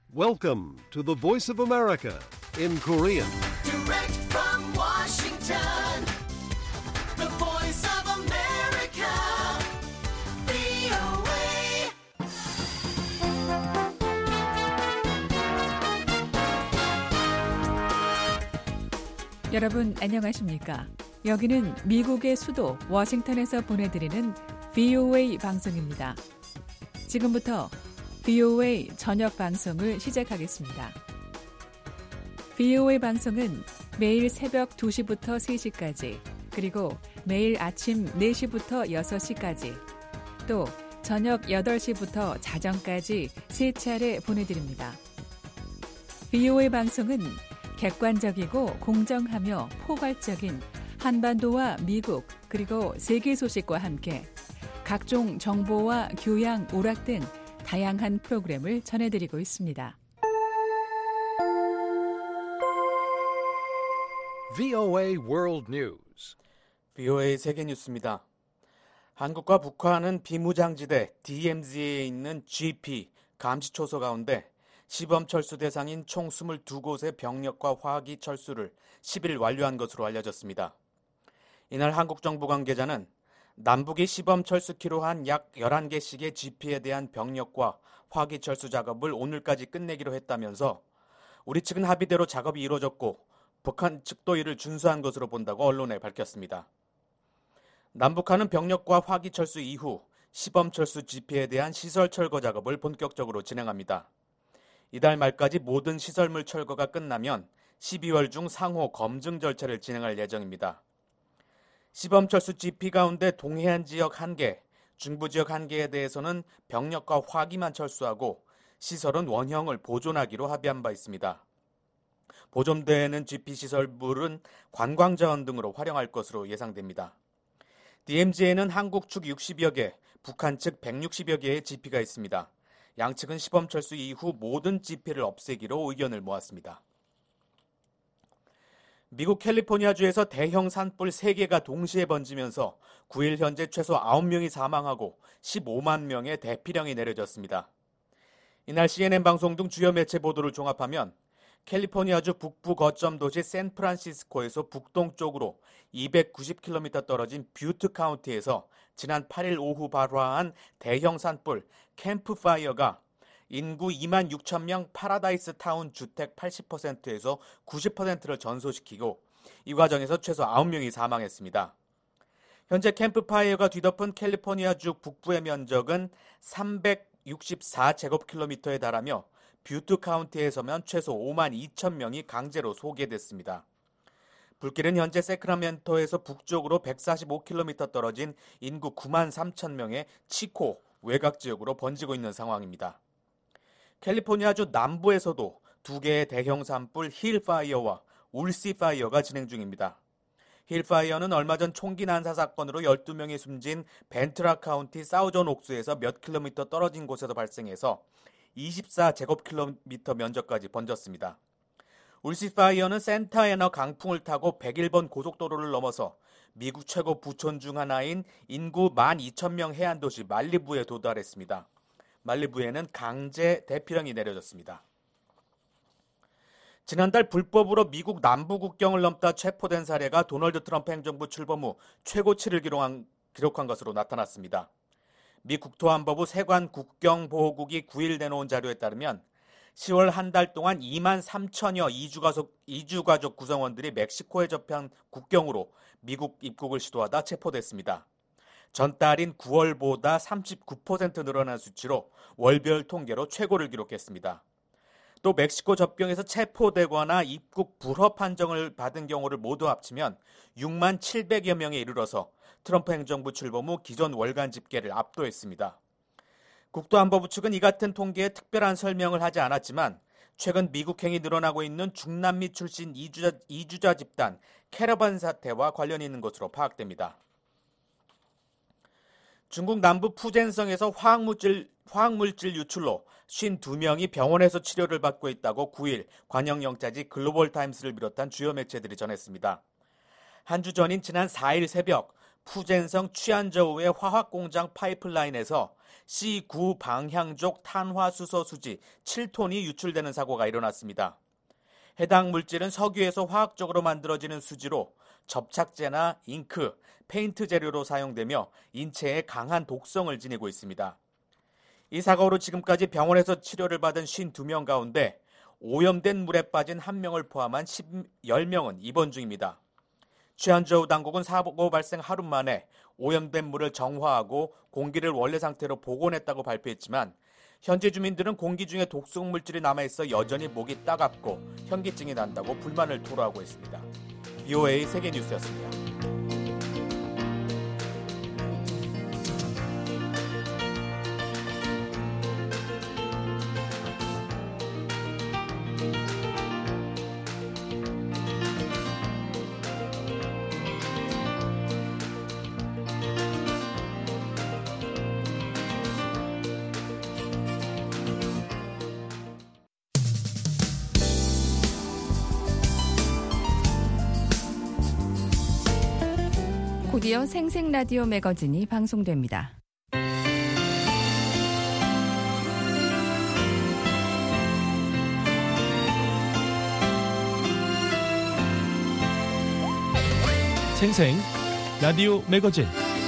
Welcome to the Voice of America in Korean. Direct from Washington, the Voice of America, VOA. 여러분 안녕하십니까? 여기는 미국의 수도 워싱턴에서 보내드리는 VOA 방송입니다. 지금부터 VOA 저녁 방송을 시작하겠습니다. VOA 방송은 매일 새벽 2시부터 3시까지, 그리고 매일 아침 4시부터 6시까지, 또 저녁 8시부터 자정까지 3차례 보내드립니다. VOA 방송은 객관적이고 공정하며 포괄적인 한반도와 미국 그리고 세계 소식과 함께 각종 정보와 교양, 오락 등 다양한 프로그램을 전해드리고 있습니다. VOA World News. VOA 세계뉴스입니다. 한국과 북한은 비무장지대 DMZ에 있는 GP 감시초소 가운데 시범철수 대상인 총 22곳의 병력과 화기 철수를 10일 완료한 것으로 알려졌습니다. 이날 한국 정부 관계자는 남북이 시범철수키로 한 약 11개씩의 GP에 대한 병력과 화기 철수 작업을 오늘까지 끝내기로 했다면서 우리 측은 합의대로 작업이 이루어졌고 북한 측도 이를 준수한 것으로 본다고 언론에 밝혔습니다. 남북한은 병력과 화기 철수 이후 시범철수 GP에 대한 시설 철거 작업을 본격적으로 진행합니다. 이달 말까지 모든 시설물 철거가 끝나면 12월 중 상호 검증 절차를 진행할 예정입니다. 시범철수 GP 가운데 동해안 지역 1개, 중부 지역 1개에 대해서는 병력과 화기만 철수하고 시설은 원형을 보존하기로 합의한 바 있습니다. 보존되는 GP 시설물은 관광자원 등으로 활용할 것으로 예상됩니다. DMZ에는 한국 측 60여 개, 북한 측 160여 개의 GP가 있습니다. 양측은 시범철수 이후 모든 GP를 없애기로 의견을 모았습니다. 미국 캘리포니아주에서 대형 산불 3개가 동시에 번지면서 9일 현재 최소 9명이 사망하고 15만 명의 대피령이 내려졌습니다. 이날 CNN 방송 등 주요 매체 보도를 종합하면 캘리포니아주 북부 거점 도시 샌프란시스코에서 북동쪽으로 290km 떨어진 뷰트 카운티에서 지난 8일 오후 발화한 대형 산불 캠프파이어가 인구 2만 6천 명 파라다이스 타운 주택 80%에서 90%를 전소시키고 이 과정에서 최소 9명이 사망했습니다. 현재 캠프파이어가 뒤덮은 캘리포니아주 북부의 면적은 364제곱킬로미터에 달하며 뷰트 카운티에서면 최소 5만 2천 명이 강제로 소개됐습니다. 불길은 현재 세크라멘토에서 북쪽으로 145km 떨어진 인구 9만 3천 명의 치코 외곽 지역으로 번지고 있는 상황입니다. 캘리포니아주 남부에서도 2개의 대형 산불 힐파이어와 울시파이어가 진행 중입니다. 힐파이어는 얼마 전 총기 난사 사건으로 12명이 숨진 벤트라 카운티 사우전 옥스에서 몇 킬로미터 떨어진 곳에서 발생해서 24제곱킬로미터 면적까지 번졌습니다. 울시파이어는 센타애나 강풍을 타고 101번 고속도로를 넘어서 미국 최고 부촌 중 하나인 인구 12,000명 해안도시 말리부에 도달했습니다. 말리부에는 강제 대피령이 내려졌습니다. 지난달 불법으로 미국 남부 국경을 넘다 체포된 사례가 도널드 트럼프 행정부 출범 후 최고치를 기록한 것으로 나타났습니다. 미 국토안보부 세관 국경보호국이 9일 내놓은 자료에 따르면 10월 한 달 동안 2만 3천여 이주가족 구성원들이 멕시코에 접한 국경으로 미국 입국을 시도하다 체포됐습니다. 전달인 9월보다 39% 늘어난 수치로 월별 통계로 최고를 기록했습니다. 또 멕시코 접경에서 체포되거나 입국 불허 판정을 받은 경우를 모두 합치면 6만 700여 명에 이르러서 트럼프 행정부 출범 후 기존 월간 집계를 압도했습니다. 국토안보부 측은 이 같은 통계에 특별한 설명을 하지 않았지만 최근 미국행이 늘어나고 있는 중남미 출신 이주자 집단 캐러반 사태와 관련이 있는 것으로 파악됩니다. 중국 남부 푸젠성에서 화학물질 유출로 52명이 병원에서 치료를 받고 있다고 9일 관영영자지 글로벌타임스를 비롯한 주요 매체들이 전했습니다. 한 주 전인 지난 4일 새벽 푸젠성 취안저우의 화학공장 파이프라인에서 C9 방향족 탄화수소 수지 7톤이 유출되는 사고가 일어났습니다. 해당 물질은 석유에서 화학적으로 만들어지는 수지로 접착제나 잉크, 페인트 재료로 사용되며 인체에 강한 독성을 지니고 있습니다. 이 사고로 지금까지 병원에서 치료를 받은 52명 가운데 오염된 물에 빠진 1명을 포함한 10명은 입원 중입니다. 취안저우 당국은 사고 발생 하루 만에 오염된 물을 정화하고 공기를 원래 상태로 복원했다고 발표했지만 현지 주민들은 공기 중에 독성 물질이 남아있어 여전히 목이 따갑고 현기증이 난다고 불만을 토로하고 있습니다. VOA 세계뉴스였습니다. 곧이어 생생라디오 매거진이 방송됩니다. 생생 라디오 매거진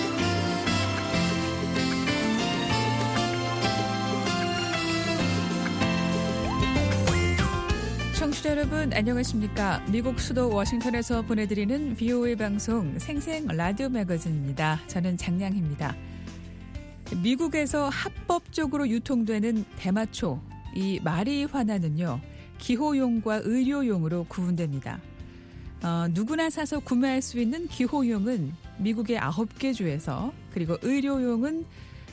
청취자 여러분 안녕하십니까? 미국 수도 워싱턴에서 보내드리는 VOA 방송 생생 라디오 매거진입니다. 저는 장량희입니다. 미국에서 합법적으로 유통되는 대마초, 이 마리화나는요 기호용과 의료용으로 구분됩니다. 누구나 사서 구매할 수 있는 기호용은 미국의 9개 주에서, 그리고 의료용은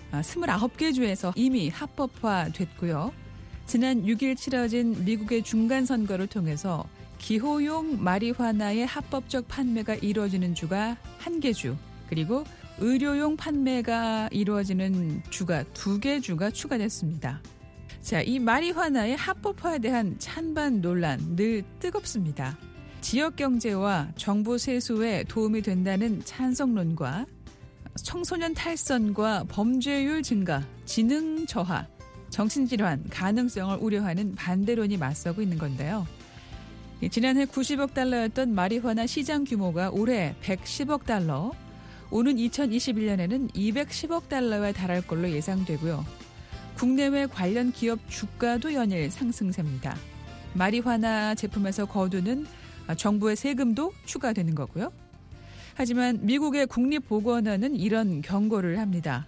29개 주에서 이미 합법화됐고요. 지난 6일 치러진 미국의 중간선거를 통해서 기호용 마리화나의 합법적 판매가 이루어지는 주가 1개 주, 그리고 의료용 판매가 이루어지는 주가 2개 주가 추가됐습니다. 자, 이 마리화나의 합법화에 대한 찬반 논란 늘 뜨겁습니다. 지역 경제와 정부 세수에 도움이 된다는 찬성론과 청소년 탈선과 범죄율 증가, 지능 저하, 정신질환 가능성을 우려하는 반대론이 맞서고 있는 건데요. 지난해 90억 달러였던 마리화나 시장 규모가 올해 110억 달러, 오는 2021년에는 210억 달러에 달할 걸로 예상되고요. 국내외 관련 기업 주가도 연일 상승세입니다. 마리화나 제품에서 거두는 정부의 세금도 추가되는 거고요. 하지만 미국의 국립보건원은 이런 경고를 합니다.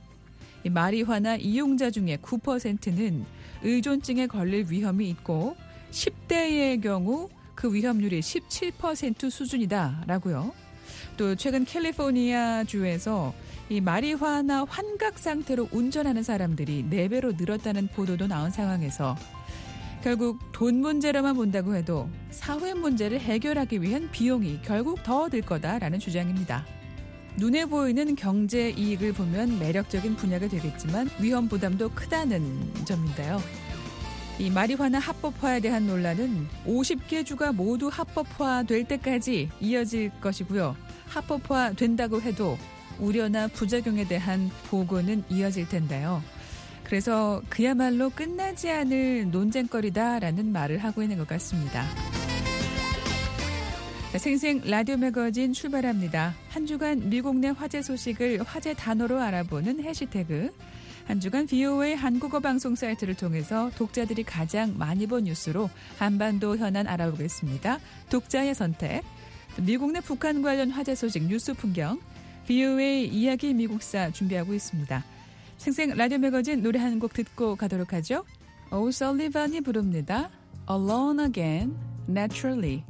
마리화나 이용자 중에 9%는 의존증에 걸릴 위험이 있고 10대의 경우 그 위험률이 17% 수준이다라고요. 또 최근 캘리포니아 주에서 이 마리화나 환각 상태로 운전하는 사람들이 4배로 늘었다는 보도도 나온 상황에서 결국 돈 문제로만 본다고 해도 사회 문제를 해결하기 위한 비용이 결국 더 들 거다라는 주장입니다. 눈에 보이는 경제 이익을 보면 매력적인 분야가 되겠지만 위험 부담도 크다는 점인데요. 이 마리화나 합법화에 대한 논란은 50개 주가 모두 합법화될 때까지 이어질 것이고요. 합법화된다고 해도 우려나 부작용에 대한 보고는 이어질 텐데요. 그래서 그야말로 끝나지 않을 논쟁거리다라는 말을 하고 있는 것 같습니다. 생생 라디오 매거진 출발합니다. 한 주간 미국 내 화제 소식을 화제 단어로 알아보는 해시태그. 한 주간 VOA 한국어 방송 사이트를 통해서 독자들이 가장 많이 본 뉴스로 한반도 현안 알아보겠습니다. 독자의 선택. 미국 내 북한 관련 화제 소식 뉴스 풍경. VOA 이야기 미국사 준비하고 있습니다. 생생 라디오 매거진 노래 한 곡 듣고 가도록 하죠. 오설리반이 부릅니다. Alone Again, Naturally.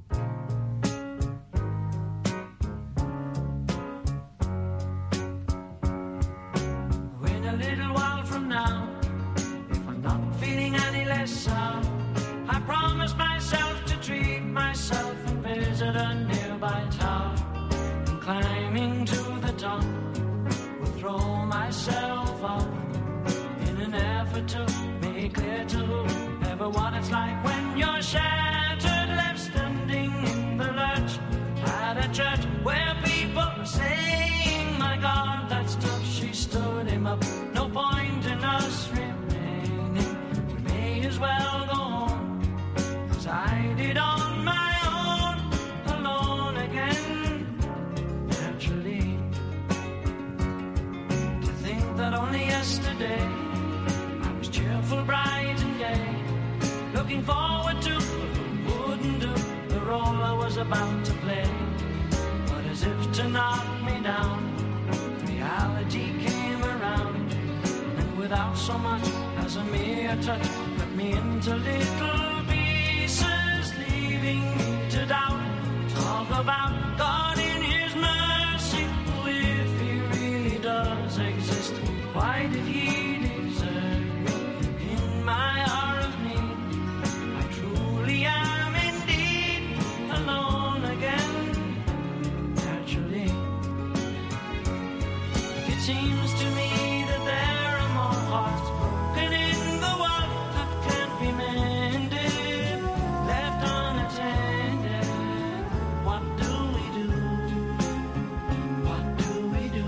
I promise myself to treat myself and visit a nearby tower. And climbing to the top, will throw myself up in an effort to make clear to whoever what it's like when you're shattered, left standing in the lurch at a church where people are saying, my looking forward to, wouldn't do the role I was about to play. But as if to knock me down, reality came around, and without so much as a mere touch, cut me into little pieces, leaving me to doubt. Talk about God in His mercy, if He really does exist, why did He desert me in my hour of need? I truly am indeed alone again, naturally. It seems to me that there are more hearts broken in the world that can't be mended, left unattended. What do we do? What do we do?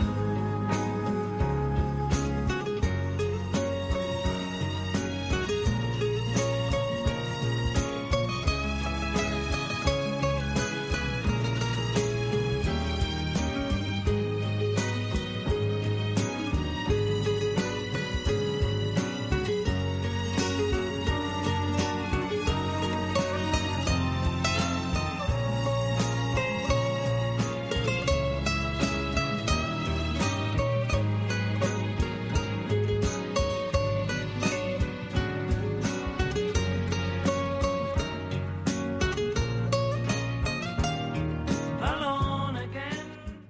Alone again.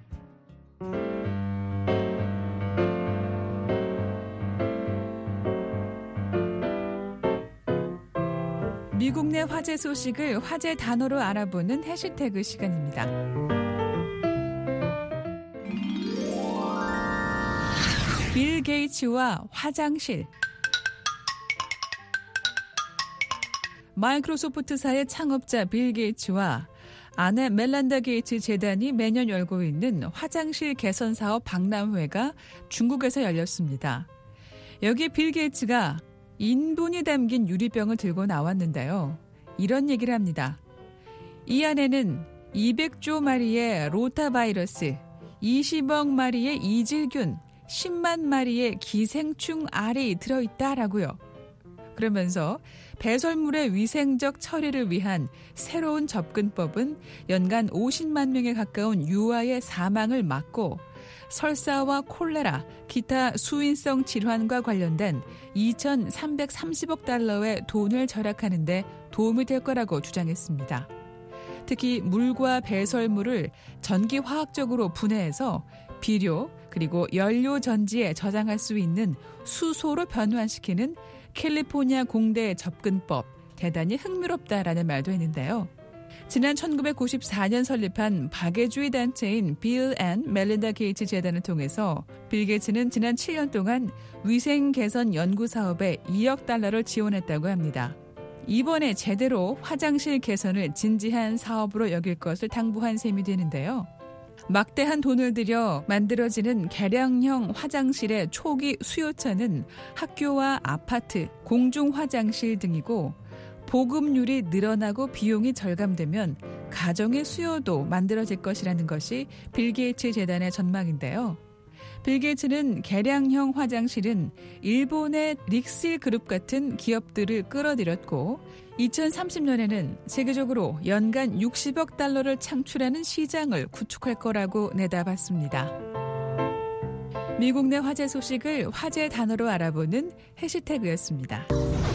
미국 내 화제 소식을 화제 단어로 알아보는 해시태그 시간입니다. 빌 게이츠와 화장실. 마이크로소프트사의 창업자 빌 게이츠와 아내 멜란다 게이츠 재단이 매년 열고 있는 화장실 개선 사업 박람회가 중국에서 열렸습니다. 여기 빌 게이츠가 인분이 담긴 유리병을 들고 나왔는데요. 이런 얘기를 합니다. 이 안에는 200조 마리의 로타바이러스, 20억 마리의 이질균, 10만 마리의 기생충 알이 들어있다라고요. 그러면서 배설물의 위생적 처리를 위한 새로운 접근법은 연간 50만 명에 가까운 유아의 사망을 막고 설사와 콜레라, 기타 수인성 질환과 관련된 2,330억 달러의 돈을 절약하는 데 도움이 될 거라고 주장했습니다. 특히 물과 배설물을 전기화학적으로 분해해서 비료 그리고 연료 전지에 저장할 수 있는 수소로 변환시키는 캘리포니아 공대의 접근법, 대단히 흥미롭다라는 말도 했는데요. 지난 1994년 설립한 박애주의 단체인 빌 앤 멜린다 게이츠 재단을 통해서 빌 게이츠는 지난 7년 동안 위생 개선 연구 사업에 2억 달러를 지원했다고 합니다. 이번에 제대로 화장실 개선을 진지한 사업으로 여길 것을 당부한 셈이 되는데요. 막대한 돈을 들여 만들어지는 개량형 화장실의 초기 수요처는 학교와 아파트, 공중화장실 등이고 보급률이 늘어나고 비용이 절감되면 가정의 수요도 만들어질 것이라는 것이 빌 게이츠 재단의 전망인데요. 빌 게이츠는 개량형 화장실은 일본의 릭실 그룹 같은 기업들을 끌어들였고 2030년에는 세계적으로 연간 60억 달러를 창출하는 시장을 구축할 거라고 내다봤습니다. 미국 내 화제 소식을 화제 단어로 알아보는 해시태그였습니다.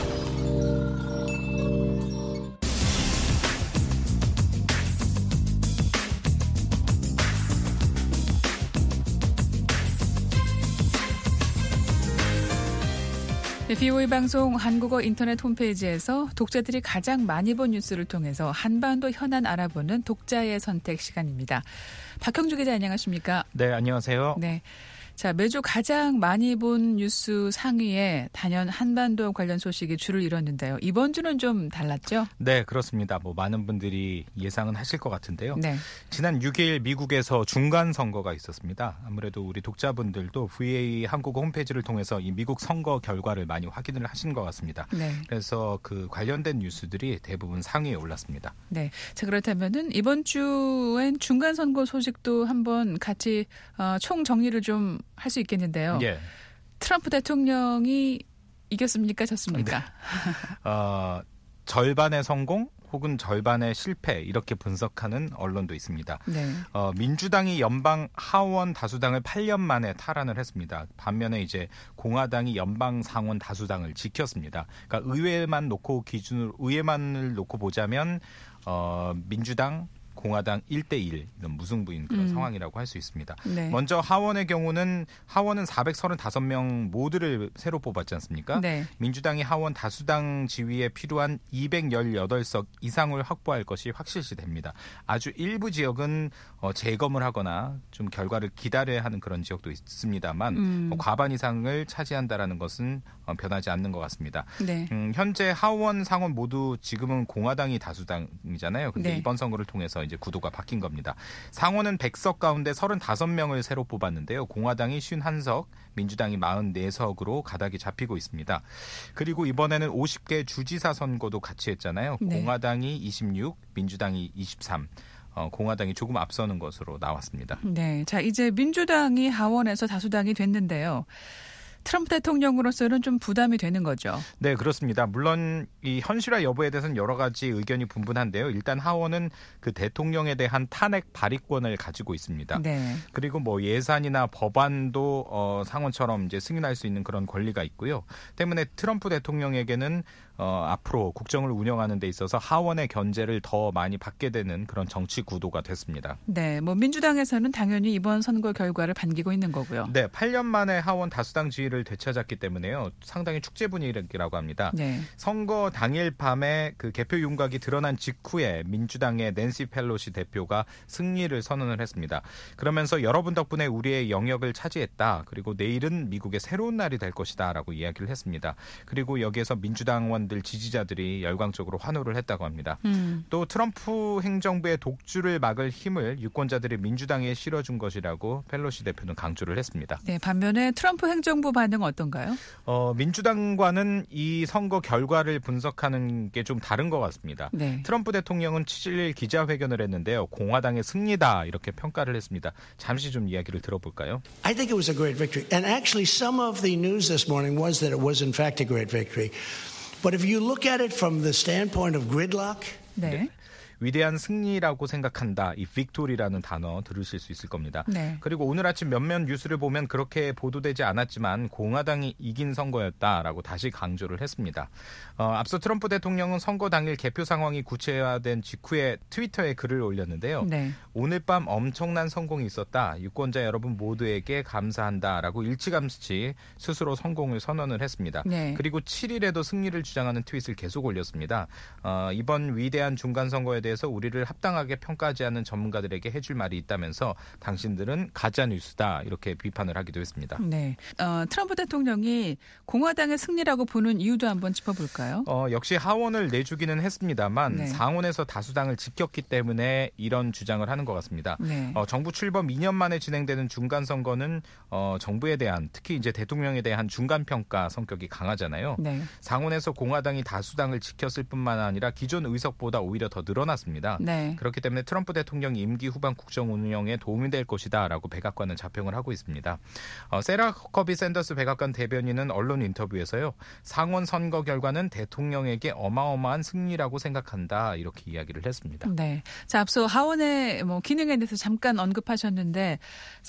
VOA 방송 한국어 인터넷 홈페이지에서 독자들이 가장 많이 본 뉴스를 통해서 한반도 현안 알아보는 독자의 선택 시간입니다. 박형주 기자 안녕하십니까? 네, 안녕하세요. 네. 자, 매주 가장 많이 본 뉴스 상위에 단연 한반도 관련 소식이 줄을 이뤘는데요. 이번 주는 좀 달랐죠? 네, 그렇습니다. 많은 분들이 예상은 하실 것 같은데요. 네. 지난 6일 미국에서 중간 선거가 있었습니다. 아무래도 우리 독자분들도 VOA 한국어 홈페이지를 통해서 이 미국 선거 결과를 많이 확인을 하신 것 같습니다. 네. 그래서 그 관련된 뉴스들이 대부분 상위에 올랐습니다. 네. 자, 그렇다면은 이번 주엔 중간 선거 소식도 한번 같이 총 정리를 좀 할 수 있겠는데요. 예. 트럼프 대통령이 이겼습니까? 졌습니까? 네. 절반의 성공 혹은 절반의 실패 이렇게 분석하는 언론도 있습니다. 네. 민주당이 연방 하원 다수당을 8년 만에 탈환을 했습니다. 반면에 이제 공화당이 연방 상원 다수당을 지켰습니다. 그러니까 의회만을 놓고 보자면 민주당 공화당 1대1 이런 무승부인 그런 상황이라고 할 수 있습니다. 네. 먼저 하원의 경우는 하원은 435명 모두를 새로 뽑았지 않습니까? 네. 민주당이 하원 다수당 지위에 필요한 218석 이상을 확보할 것이 확실시됩니다. 아주 일부 지역은 재검을 하거나 좀 결과를 기다려야 하는 그런 지역도 있습니다만 과반 이상을 차지한다라는 것은 변하지 않는 것 같습니다. 네. 현재 하원 상원 모두 지금은 공화당이 다수당이잖아요. 근데 네. 이번 선거를 통해서 이제 구도가 바뀐 겁니다. 상원은 100석 가운데 35명을 새로 뽑았는데요. 공화당이 51석, 민주당이 44석으로 가닥이 잡히고 있습니다. 그리고 이번에는 50개 주지사 선거도 같이 했잖아요. 네. 공화당이 26, 민주당이 23. 공화당이 조금 앞서는 것으로 나왔습니다. 네. 자, 이제 민주당이 하원에서 다수당이 됐는데요. 트럼프 대통령으로서는 좀 부담이 되는 거죠. 네, 그렇습니다. 물론 이 현실화 여부에 대해서는 여러 가지 의견이 분분한데요. 일단 하원은 그 대통령에 대한 탄핵 발의권을 가지고 있습니다. 네. 그리고 뭐 예산이나 법안도 상원처럼 이제 승인할 수 있는 그런 권리가 있고요. 때문에 트럼프 대통령에게는 앞으로 국정을 운영하는 데 있어서 하원의 견제를 더 많이 받게 되는 그런 정치 구도가 됐습니다. 네, 뭐 민주당에서는 당연히 이번 선거 결과를 반기고 있는 거고요. 네, 8년 만에 하원 다수당 지위를 되찾았기 때문에요. 상당히 축제 분위기라고 합니다. 네. 선거 당일 밤에 그 개표 윤곽이 드러난 직후에 민주당의 낸시 펠로시 대표가 승리를 선언을 했습니다. 그러면서 여러분 덕분에 우리의 영역을 차지했다. 그리고 내일은 미국의 새로운 날이 될 것이다라고 이야기를 했습니다. 그리고 여기에서 민주당원들 지지자들이 열광적으로 환호를 했다고 합니다. 또 트럼프 행정부의 독주를 막을 힘을 유권자들이 민주당에 실어준 것이라고 펠로시 대표는 강조를 했습니다. 네, 반면에 트럼프 행정부 반응은 어떤가요? 민주당과는 이 선거 결과를 분석하는 게 좀 다른 것 같습니다. 네. 트럼프 대통령은 7일 기자회견을 했는데요. 공화당의 승리다 이렇게 평가를 했습니다. 잠시 좀 이야기를 들어볼까요? I think it was a great victory. And actually some of the news this morning was that it was in fact a great victory. But if you look at it from the standpoint of gridlock, 네. 위대한 승리라고 생각한다. 이 빅토리라는 단어 들으실 수 있을 겁니다. 네. 그리고 오늘 아침 몇몇 뉴스를 보면 그렇게 보도되지 않았지만 공화당이 이긴 선거였다라고 다시 강조를 했습니다. 앞서 트럼프 대통령은 선거 당일 개표 상황이 구체화된 직후에 트위터에 글을 올렸는데요. 네. 오늘 밤 엄청난 성공이 있었다. 유권자 여러분 모두에게 감사한다라고 일찌감치 스스로 성공을 선언을 했습니다. 네. 그리고 7일에도 승리를 주장하는 트윗을 계속 올렸습니다. 이번 위대한 중간선거에 대해서 우리를 합당하게 평가하지 않는 전문가들에게 해줄 말이 있다면서 당신들은 가짜뉴스다 이렇게 비판을 하기도 했습니다. 네. 트럼프 대통령이 공화당의 승리라고 보는 이유도 한번 짚어볼까요? 역시 하원을 내주기는 했습니다만 네. 상원에서 다수당을 지켰기 때문에 이런 주장을 하는 것 같습니다. 네. 정부 출범 2년 만에 진행되는 중간선거는 정부에 대한 특히 이제 대통령에 대한 중간평가 성격이 강하잖아요. 네. 상원에서 공화당이 다수당을 지켰을 뿐만 아니라 기존 의석보다 오히려 더 늘어났습니다. 네. 그렇기 때문에 트럼프 대통령이 임기 후반 국정 운영에 도움이 될 것이다라고 백악관은 자평을 하고 있습니다. 세라 허커비 샌더스 백악관 대변인은 언론 인터뷰에서요. 상원 선거 결과는 대통령에게 어마어마한 승리라고 생각한다 이렇게 이야기를 했습니다. 네. 자, 앞서 하원의 기능에 대해서 잠깐 언급하셨는데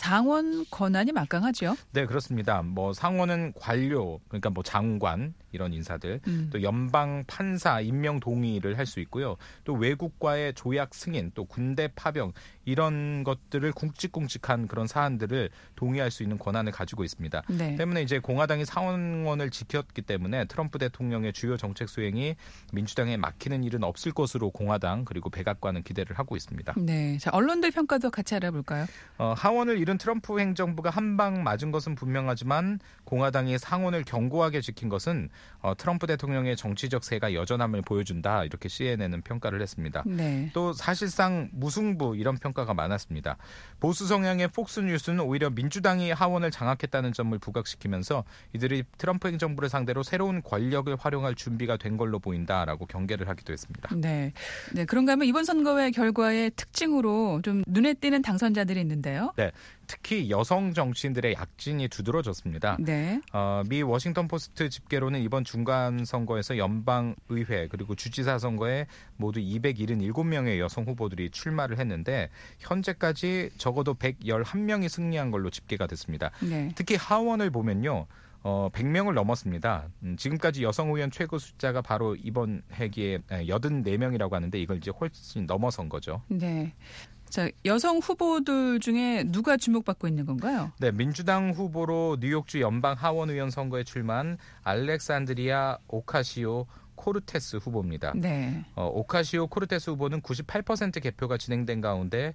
상원 권한이 막강하죠? 네, 그렇습니다. 상원은 관료, 그러니까 장관 이런 인사들, 또 연방 판사 임명 동의를 할 수 있고요. 또 외국과의 조약 승인, 또 군대 파병 이런 것들을 굵직굵직한 그런 사안들을 동의할 수 있는 권한을 가지고 있습니다. 네. 때문에 이제 공화당이 상원을 지켰기 때문에 트럼프 대통령의 주요 정책 수행이 민주당에 막히는 일은 없을 것으로 공화당 그리고 백악관은 기대를 하고 있습니다. 네. 자, 언론들 평가도 같이 알아볼까요? 하원을 잃은 트럼프 행정부가 한 방 맞은 것은 분명하지만 공화당이 상원을 견고하게 지킨 것은 트럼프 대통령의 정치적 세가 여전함을 보여준다 이렇게 CNN은 평가를 했습니다. 네. 또 사실상 무승부 이런 평가가 많았습니다. 보수 성향의 폭스뉴스는 오히려 민주당이 하원을 장악했다는 점을 부각시키면서 이들이 트럼프 행정부를 상대로 새로운 권력을 활용할 준비가 된 걸로 보인다라고 경계를 하기도 했습니다. 네. 네. 그런가 하면 이번 선거의 결과의 특징으로 좀 눈에 띄는 당선자들이 있는데요. 네. 특히 여성 정치인들의 약진이 두드러졌습니다. 네. 미 워싱턴 포스트 집계로는 이번 중간 선거에서 연방의회 그리고 주지사 선거에 모두 277명의 여성 후보들이 출마를 했는데 현재까지 적어도 111명이 승리한 걸로 집계가 됐습니다. 네. 특히 하원을 보면요. 100명을 넘었습니다. 지금까지 여성 의원 최고 숫자가 바로 이번 회기에 84명이라고 하는데 이걸 이제 훨씬 넘어선 거죠. 네. 자, 여성 후보들 중에 누가 주목받고 있는 건가요? 네, 민주당 후보로 뉴욕주 연방 하원 의원 선거에 출마한 알렉산드리아 오카시오 코르테스 후보입니다. 네. 오카시오 코르테스 후보는 98% 개표가 진행된 가운데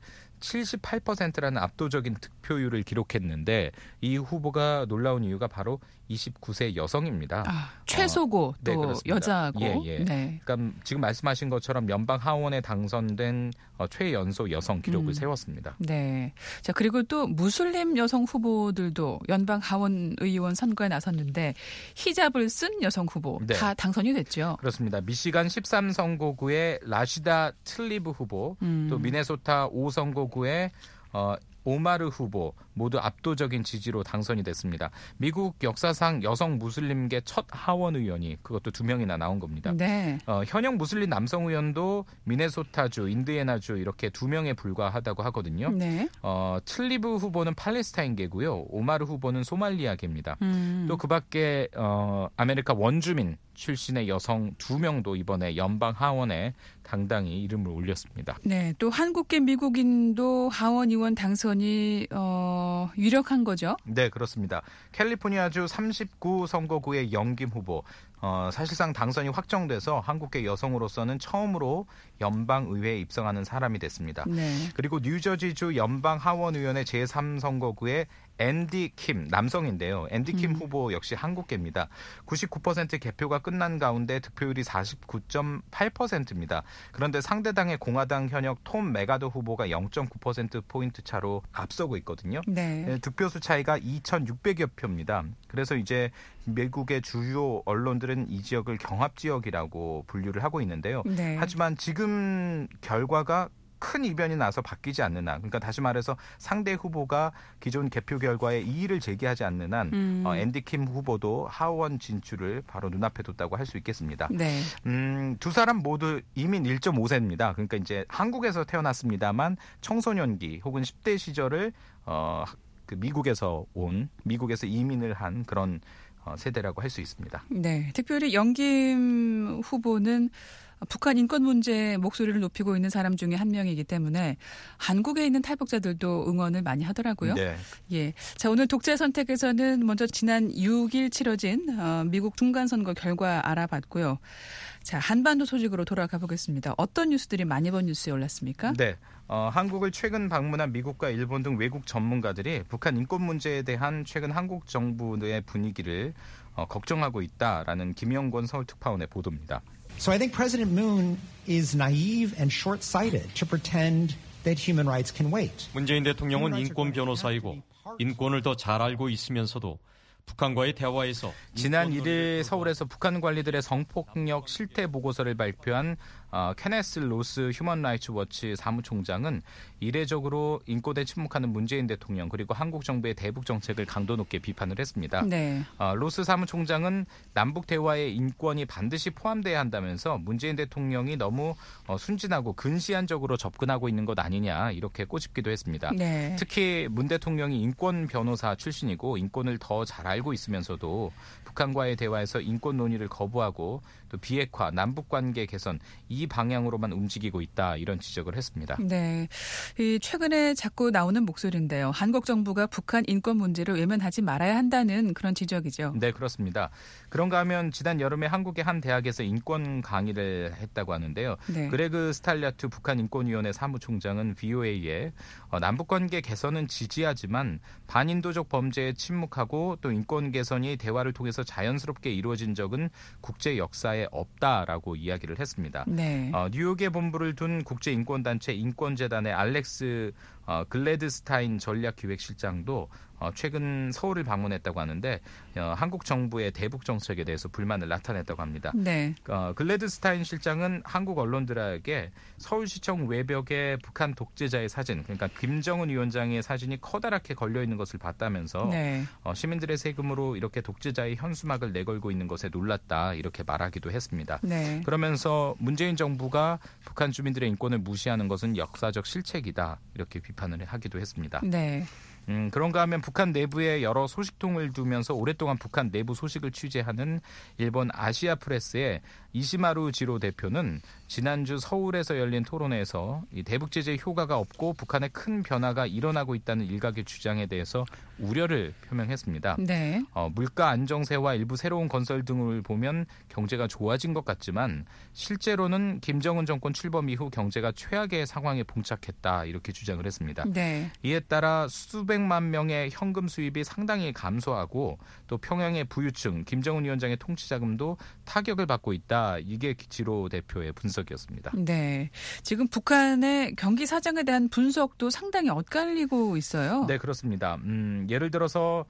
78%라는 압도적인 득표율을 기록했는데 이 후보가 놀라운 이유가 바로 29세 여성입니다. 최소고 또 네, 여자고. 예. 네. 그러니까 지금 말씀하신 것처럼 연방 하원에 당선된 최연소 여성 기록을 세웠습니다. 네. 자, 그리고 또 무슬림 여성 후보들도 연방 하원 의원 선거에 나섰는데 히잡을 쓴 여성 후보 네. 다 당선이 됐죠. 그렇습니다. 미시간 13선거구의 라시다 틀리브 후보, 또 미네소타 5선거구의 오마르 후보 모두 압도적인 지지로 당선이 됐습니다. 미국 역사상 여성 무슬림계 첫 하원 의원이 그것도 2명이나 나온 겁니다. 네. 현역 무슬림 남성 의원도 미네소타주, 인디애나주 이렇게 2명에 불과하다고 하거든요. 네. 틀리브 후보는 팔레스타인계고요. 오마르 후보는 소말리아계입니다. 또 그밖에 아메리카 원주민 출신의 여성 2명도 이번에 연방 하원에 당당히 이름을 올렸습니다. 네, 또 한국계 미국인도 하원 의원 당선이 유력한 거죠? 네, 그렇습니다. 캘리포니아주 39선거구의 영김 후보. 사실상 당선이 확정돼서 한국계 여성으로서는 처음으로 연방의회에 입성하는 사람이 됐습니다. 네. 그리고 뉴저지주 연방하원의원의 제3선거구의 앤디 킴, 남성인데요. 앤디 킴 후보 역시 한국계입니다. 99% 개표가 끝난 가운데 득표율이 49.8%입니다. 그런데 상대당의 공화당 현역 톰 메가더 후보가 0.9%포인트 차로 앞서고 있거든요. 네. 득표수 차이가 2,600여 표입니다. 그래서 이제 미국의 주요 언론들은 이 지역을 경합지역이라고 분류를 하고 있는데요. 네. 하지만 지금 결과가 큰 이변이 나서 바뀌지 않는 한, 그러니까 다시 말해서 상대 후보가 기존 개표 결과에 이의를 제기하지 않는 한 앤디 킴 후보도 하원 진출을 바로 눈앞에 뒀다고 할 수 있겠습니다. 네. 두 사람 모두 이민 1.5세입니다. 그러니까 이제 한국에서 태어났습니다만 청소년기 혹은 10대 시절을 그 미국에서 이민을 한 그런 세대라고 할 수 있습니다. 네. 특별히 영김 후보는 북한 인권 문제에 목소리를 높이고 있는 사람 중에 한 명이기 때문에 한국에 있는 탈북자들도 응원을 많이 하더라고요. 네. 예. 자, 오늘 독재 선택에서는 먼저 지난 6일 치러진 미국 중간선거 결과 알아봤고요. 자, 한반도 소식으로 돌아가 보겠습니다. 어떤 뉴스들이 많이 본 뉴스에 올랐습니까? 네. 한국을 최근 방문한 미국과 일본 등 외국 전문가들이 북한 인권 문제에 대한 최근 한국 정부의 분위기를 걱정하고 있다라는 김영권 서울특파원의 보도입니다. So I think President Moon is naive and short-sighted to pretend that human rights can wait. 문재인 대통령은 인권 변호사이고 인권을 더 잘 알고 있으면서도 북한과의 대화에서 지난 1일 서울에서 북한 관리들의 성폭력 실태 보고서를 발표한 케네스 로스 휴먼 라이츠 워치 사무총장은 이례적으로 인권에 침묵하는 문재인 대통령 그리고 한국 정부의 대북 정책을 강도 높게 비판을 했습니다. 네. 로스 사무총장은 남북 대화에 인권이 반드시 포함돼야 한다면서 문재인 대통령이 너무 순진하고 근시안적으로 접근하고 있는 것 아니냐 이렇게 꼬집기도 했습니다. 네. 특히 문 대통령이 인권 변호사 출신이고 인권을 더 잘 알고 있으면서도 북한과의 대화에서 인권 논의를 거부하고 또 비핵화, 남북관계 개선 이 방향으로만 움직이고 있다 이런 지적을 했습니다. 네, 이 최근에 자꾸 나오는 목소리인데요. 한국 정부가 북한 인권 문제를 외면하지 말아야 한다는 그런 지적이죠. 네, 그렇습니다. 그런가 하면 지난 여름에 한국의 한 대학에서 인권 강의를 했다고 하는데요. 네. 그레그 스탈랴투 북한 인권위원회 사무총장은 VOA에 남북관계 개선은 지지하지만 반인도적 범죄에 침묵하고 또 인권 개선이 대화를 통해서 자연스럽게 이루어진 적은 국제 역사에 없다라고 이야기를 했습니다. 네. 뉴욕에 본부를 둔 국제인권단체 인권재단의 알렉스 글래드스타인 전략기획실장도 최근 서울을 방문했다고 하는데 한국 정부의 대북 정책에 대해서 불만을 나타냈다고 합니다. 네. 글래드스타인 실장은 한국 언론들에게 서울시청 외벽에 북한 독재자의 사진, 그러니까 김정은 위원장의 사진이 커다랗게 걸려 있는 것을 봤다면서 네. 시민들의 세금으로 이렇게 독재자의 현수막을 내걸고 있는 것에 놀랐다 이렇게 말하기도 했습니다. 네. 그러면서 문재인 정부가 북한 주민들의 인권을 무시하는 것은 역사적 실책이다 이렇게 비판을 하기도 했습니다. 네. 그런가 하면 북한 내부에 여러 소식통을 두면서 오랫동안 북한 내부 소식을 취재하는 일본 아시아 프레스의 이시마루 지로 대표는 지난주 서울에서 열린 토론회에서 이 대북 제재의 효과가 없고 북한에 큰 변화가 일어나고 있다는 일각의 주장에 대해서 우려를 표명했습니다. 네. 물가 안정세와 일부 새로운 건설 등을 보면 경제가 좋아진 것 같지만 실제로는 김정은 정권 출범 이후 경제가 최악의 상황에 봉착했다 이렇게 주장을 했습니다. 네. 이에 따라 수백만 명의 현금 수입이 상당히 감소하고 또 평양의 부유층, 김정은 위원장의 통치 자금도 타격을 받고 있다. 이게 지로 대표의 분석이었습니다. 네. 지금 북한의 경기 사정에 대한 분석도 상당히 엇갈리고 있어요. 네, 그렇습니다. 예를 들어서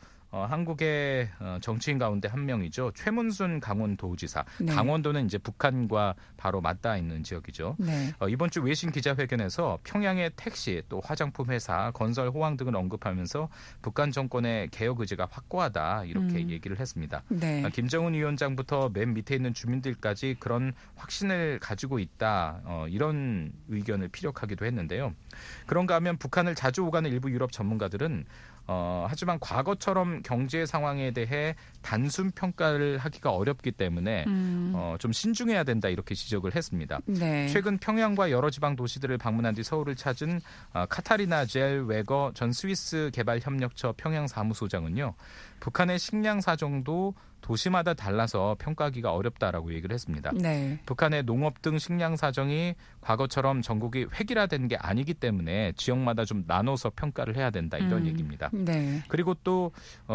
한국의 정치인 가운데 한 명이죠. 최문순 강원도지사. 네. 강원도는 이제 북한과 바로 맞닿아 있는 지역이죠. 네. 이번 주 외신 기자회견에서 평양의 택시, 또 화장품 회사, 건설 호황 등을 언급하면서 북한 정권의 개혁 의지가 확고하다 이렇게 얘기를 했습니다. 네. 김정은 위원장부터 맨 밑에 있는 주민들까지 그런 확신을 가지고 있다. 이런 의견을 피력하기도 했는데요. 그런가 하면 북한을 자주 오가는 일부 유럽 전문가들은 하지만 과거처럼 경제 상황에 대해 단순 평가를 하기가 어렵기 때문에 좀 신중해야 된다 이렇게 지적을 했습니다. 네. 최근 평양과 여러 지방 도시들을 방문한 뒤 서울을 찾은 카타리나 젤웨거 전 스위스 개발협력처 평양 사무소장은요. 북한의 식량 사정도 도시마다 달라서 평가하기가 어렵다라고 얘기를 했습니다. 네. 북한의 농업 등 식량 사정이 과거처럼 전국이 획일화된 게 아니기 때문에 지역마다 좀 나눠서 평가를 해야 된다 이런 얘기입니다. 네. 그리고 또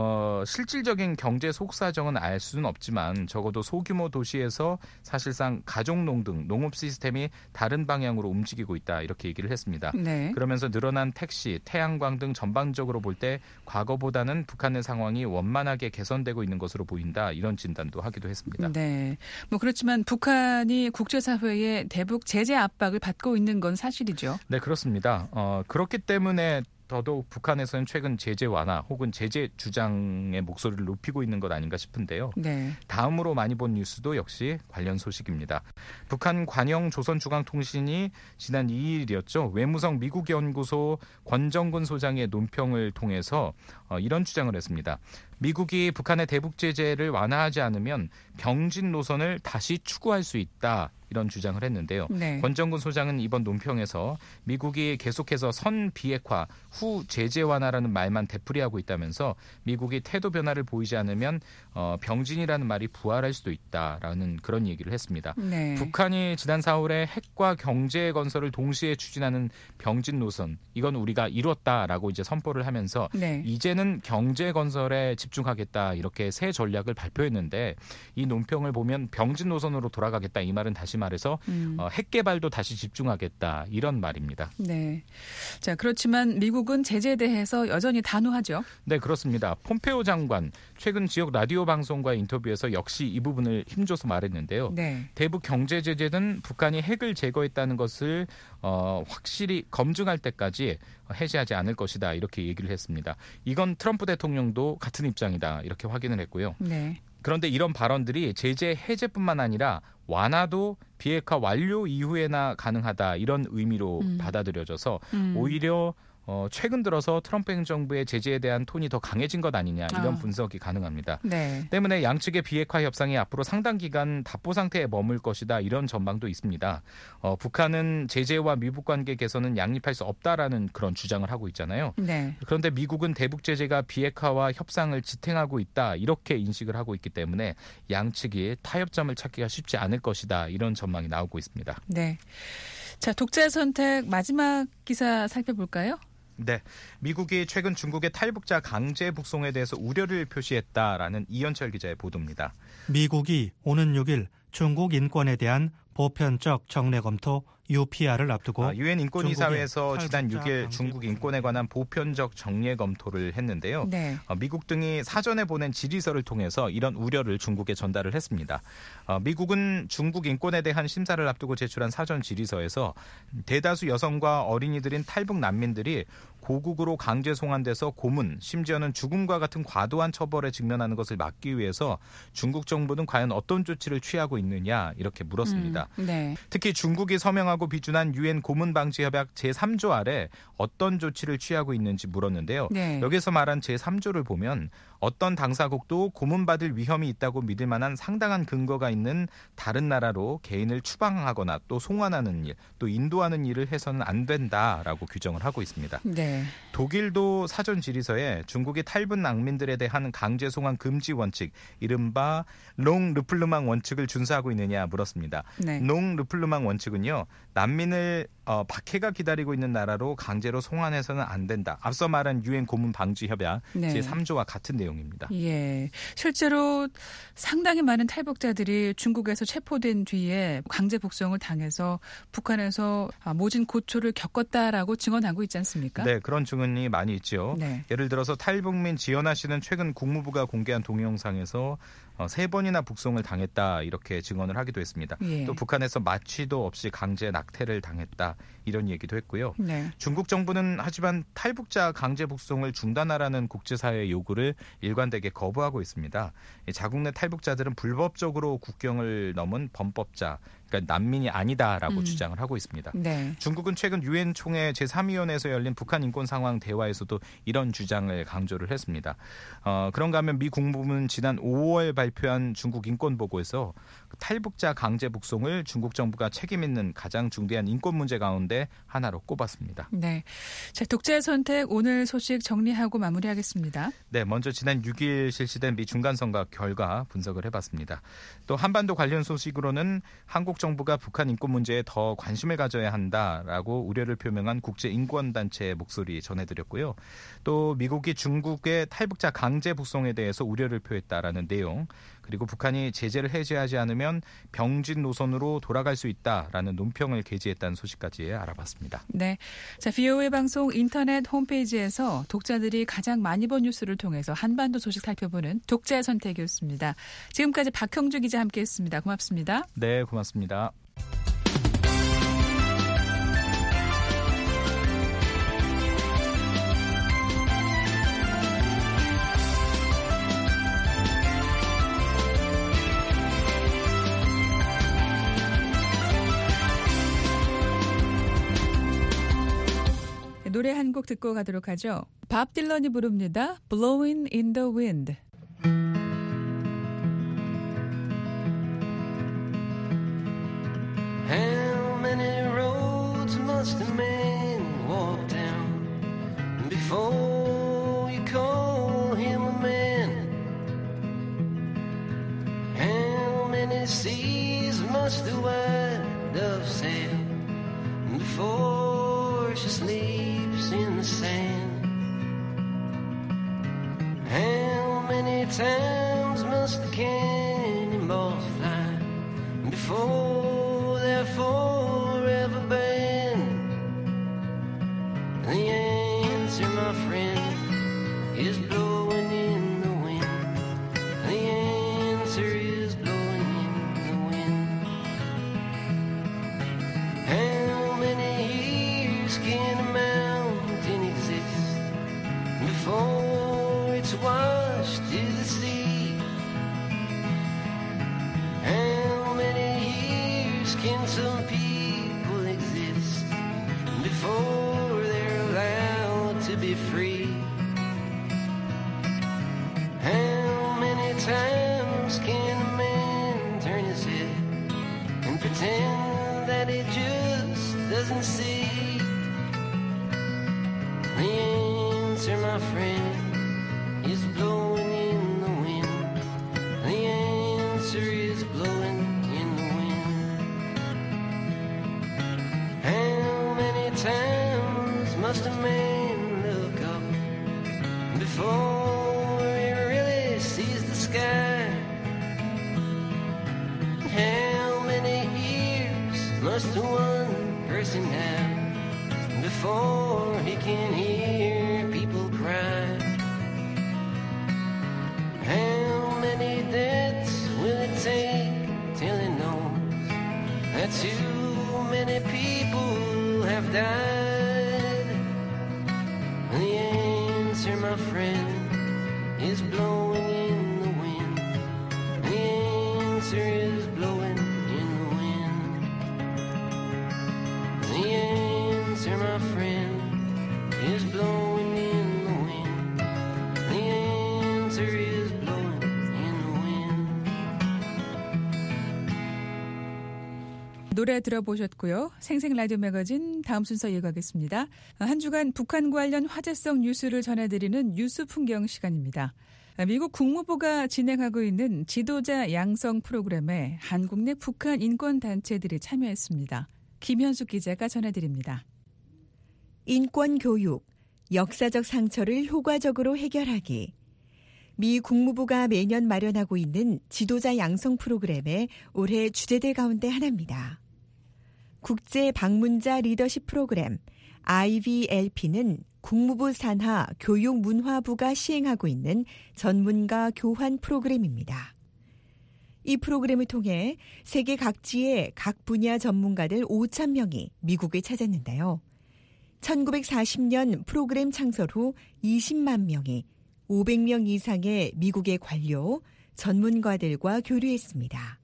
실질적인 경제 속사정은 알 수는 없지만 적어도 소규모 도시에서 사실상 가족농 등 농업 시스템이 다른 방향으로 움직이고 있다 이렇게 얘기를 했습니다. 네. 그러면서 늘어난 택시, 태양광 등 전반적으로 볼 때 과거보다는 북한의 상황이 원만하게 개선되고 있는 것으로 보인다. 이런 진단도 하기도 했습니다. 네. 뭐 그렇지만 북한이 국제사회의 대북 제재 압박을 받고 있는 건 사실이죠. 네, 그렇습니다. 그렇기 때문에 더더욱 북한에서는 최근 제재 완화 혹은 제재 주장의 목소리를 높이고 있는 것 아닌가 싶은데요. 네. 다음으로 많이 본 뉴스도 역시 관련 소식입니다. 북한 관영 조선중앙통신이 지난 2일이었죠. 외무성 미국 연구소 권정근 소장의 논평을 통해서 이런 주장을 했습니다. 미국이 북한의 대북 제재를 완화하지 않으면 병진 노선을 다시 추구할 수 있다. 이런 주장을 했는데요. 네. 권정근 소장은 이번 논평에서 미국이 계속해서 선 비핵화 후 제재 완화라는 말만 되풀이하고 있다면서 미국이 태도 변화를 보이지 않으면 병진이라는 말이 부활할 수도 있다라는 그런 얘기를 했습니다. 네. 북한이 지난 4월에 핵과 경제 건설을 동시에 추진하는 병진 노선 이건 우리가 이뤘다라고 이제 선포를 하면서 네. 이제는 경제 건설에 집중하겠다 이렇게 새 전략을 발표했는데 이 논평을 보면 병진 노선으로 돌아가겠다 이 말은 다시 말해서 핵 개발도 다시 집중하겠다 이런 말입니다. 네. 자, 그렇지만 미국은 제재에 대해서 여전히 단호하죠. 네, 그렇습니다. 폼페오 장관 최근 지역 라디오 방송과의 인터뷰에서 역시 이 부분을 힘줘서 말했는데요. 네. 대북 경제 제재는 북한이 핵을 제거했다는 것을 확실히 검증할 때까지 해제하지 않을 것이다 이렇게 얘기를 했습니다. 이건 트럼프 대통령도 같은 입장이다 이렇게 확인을 했고요. 네. 그런데 이런 발언들이 제재 해제뿐만 아니라 완화도 비핵화 완료 이후에나 가능하다 이런 의미로 받아들여져서 오히려 최근 들어서 트럼프 행정부의 제재에 대한 톤이 더 강해진 것 아니냐 이런 분석이 가능합니다. 네. 때문에 양측의 비핵화 협상이 앞으로 상당 기간 답보 상태에 머물 것이다 이런 전망도 있습니다. 북한은 제재와 미북 관계 개선은 양립할 수 없다라는 그런 주장을 하고 있잖아요. 네. 그런데 미국은 대북 제재가 비핵화와 협상을 지탱하고 있다 이렇게 인식을 하고 있기 때문에 양측이 타협점을 찾기가 쉽지 않을 것이다 이런 전망이 나오고 있습니다. 네. 자, 독재 선택 마지막 기사 살펴볼까요? 네, 미국이 최근 중국의 탈북자 강제 북송에 대해서 우려를 표시했다라는 이현철 기자의 보도입니다. 미국이 오는 6일 중국 인권에 대한 보편적 정례 검토 UPR을 앞두고 유엔 인권이사회에서 지난 6일 중국 인권에 관한 보편적 정례 검토를 했는데요. 네. 미국 등이 사전에 보낸 질의서를 통해서 이런 우려를 중국에 전달을 했습니다. 미국은 중국 인권에 대한 심사를 앞두고 제출한 사전 질의서에서 대다수 여성과 어린이들인 탈북 난민들이 고국으로 강제 송환돼서 고문, 심지어는 죽음과 같은 과도한 처벌에 직면하는 것을 막기 위해서 중국 정부는 과연 어떤 조치를 취하고 있느냐 이렇게 물었습니다. 네. 특히 중국이 서명하고 비준한 유엔 고문 방지 협약 제3조 아래 어떤 조치를 취하고 있는지 물었는데요. 네. 여기서 말한 제3조를 보면 어떤 당사국도 고문받을 위험이 있다고 믿을 만한 상당한 근거가 있는 다른 나라로 개인을 추방하거나 또 송환하는 일, 또 인도하는 일을 해서는 안 된다라고 규정을 하고 있습니다. 네. 독일도 사전 질의서에 중국이 탈북 난민들에 대한 강제 송환 금지 원칙, 이른바 롱 르플르망 원칙을 준수하고 있느냐 물었습니다. 네. 롱 르플르망 원칙은요, 난민을 박해가 기다리고 있는 나라로 강제로 송환해서는 안 된다. 앞서 말한 유엔 고문 방지 협약 네. 제3조와 같은 내용입니다. 예, 실제로 상당히 많은 탈북자들이 중국에서 체포된 뒤에 강제 북송을 당해서 북한에서 모진 고초를 겪었다라고 증언하고 있지 않습니까? 네, 그런 증언이 많이 있죠. 네. 예를 들어서 탈북민 지연아 씨는 최근 국무부가 공개한 동영상에서 3번이나 북송을 당했다 이렇게 증언을 하기도 했습니다. 예. 또 북한에서 마취도 없이 강제 낙태를 당했다 이런 얘기도 했고요. 네. 중국 정부는 하지만 탈북자 강제 북송을 중단하라는 국제사회의 요구를 일관되게 거부하고 있습니다. 자국 내 탈북자들은 불법적으로 국경을 넘은 범법자, 그러니까 난민이 아니다라고 주장을 하고 있습니다. 네. 중국은 최근 유엔 총회 제3위원회에서 열린 북한 인권 상황 대화에서도 이런 주장을 강조를 했습니다. 그런가 하면 미 국무부는 지난 5월 발표한 중국 인권 보고에서 탈북자 강제 북송을 중국 정부가 책임 있는 가장 중대한 인권 문제 가운데 하나로 꼽았습니다. 네. 자, 독자의 선택 오늘 소식 정리하고 마무리하겠습니다. 네, 먼저 지난 6일 실시된 미 중간선거 결과 분석을 해봤습니다. 또 한반도 관련 소식으로는 한국 정부가 북한 인권 문제에 더 관심을 가져야 한다라고 우려를 표명한 국제인권단체의 목소리 전해드렸고요. 또 미국이 중국의 탈북자 강제 북송에 대해서 우려를 표했다라는 내용, 그리고 북한이 제재를 해제하지 않으면 병진 노선으로 돌아갈 수 있다라는 논평을 게재했다는 소식까지 알아봤습니다. 네, 자, VOA 방송 인터넷 홈페이지에서 독자들이 가장 많이 본 뉴스를 통해서 한반도 소식 살펴보는 독자의 선택이었습니다. 지금까지 박형주 기자 함께했습니다. 고맙습니다. 네, 고맙습니다. 노래 한 곡 듣고 가도록 하죠. 밥 딜런이 부릅니다. Blowing in the Wind. How many roads must a man walk down before you call him a man? How many seas must the white dove sail before she sleeps in the sand? How many times must the cannonballs fly before they're forever banned? The answer, my friend, is blowing in the wind. The answer is blowing in the wind. How many years can a mountain exist before it's washed to the sea? How many years can some people exist before they're allowed to be free? How many times can a man turn his head and pretend that he just doesn't see? The answer, my friend, is blowing in the wind. The answer is blowing in the wind. How many times must a man look up before he really sees the sky? How one person now before he can hear people cry. How many deaths will it take till he knows that too many people have died? The answer, my friend, is blowing in the wind. The answer is blowing in the wind. The answer, my friend, is blowing in the wind. The answer is blowing in the wind. 노래 들어보셨고요. 생생 라디오 매거진 다음 순서 이어가겠습니다. 한 주간 북한 관련 화제성 뉴스를 전해드리는 뉴스 풍경 시간입니다. 미국 국무부가 진행하고 있는 지도자 양성 프로그램에 한국 내 북한 인권단체들이 참여했습니다. 김현숙 기자가 전해드립니다. 인권교육, 역사적 상처를 효과적으로 해결하기. 미 국무부가 매년 마련하고 있는 지도자 양성 프로그램의 올해 주제들 가운데 하나입니다. 국제 방문자 리더십 프로그램 IVLP는 국무부 산하 교육문화부가 시행하고 있는 전문가 교환 프로그램입니다. 이 프로그램을 통해 세계 각지의 각 분야 전문가들 5,000명이 미국을 찾았는데요. 1940년 프로그램 창설 후 20만 명이 500명 이상의 미국의 관료, 전문가들과 교류했습니다.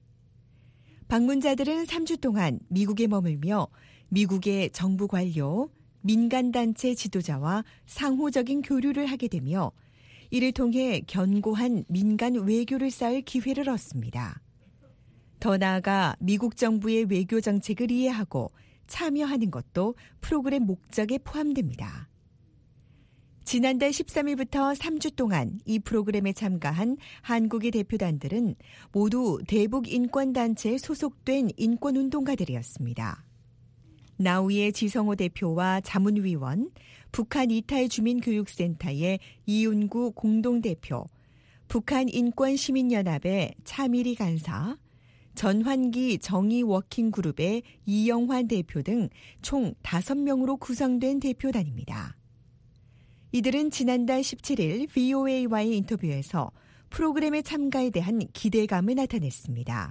방문자들은 3주 동안 미국에 머물며 미국의 정부 관료, 민간단체 지도자와 상호적인 교류를 하게 되며 이를 통해 견고한 민간 외교를 쌓을 기회를 얻습니다. 더 나아가 미국 정부의 외교 정책을 이해하고 참여하는 것도 프로그램 목적에 포함됩니다. 지난달 13일부터 3주 동안 이 프로그램에 참가한 한국의 대표단들은 모두 대북 인권단체에 소속된 인권운동가들이었습니다. 나우이의 지성호 대표와 자문위원, 북한 이탈 주민교육센터의 이윤구 공동대표, 북한 인권시민연합의 차미리 간사, 전환기 정의워킹그룹의 이영환 대표 등 총 5명으로 구성된 대표단입니다. 이들은 지난달 17일 VOA와의 인터뷰에서 프로그램의 참가에 대한 기대감을 나타냈습니다.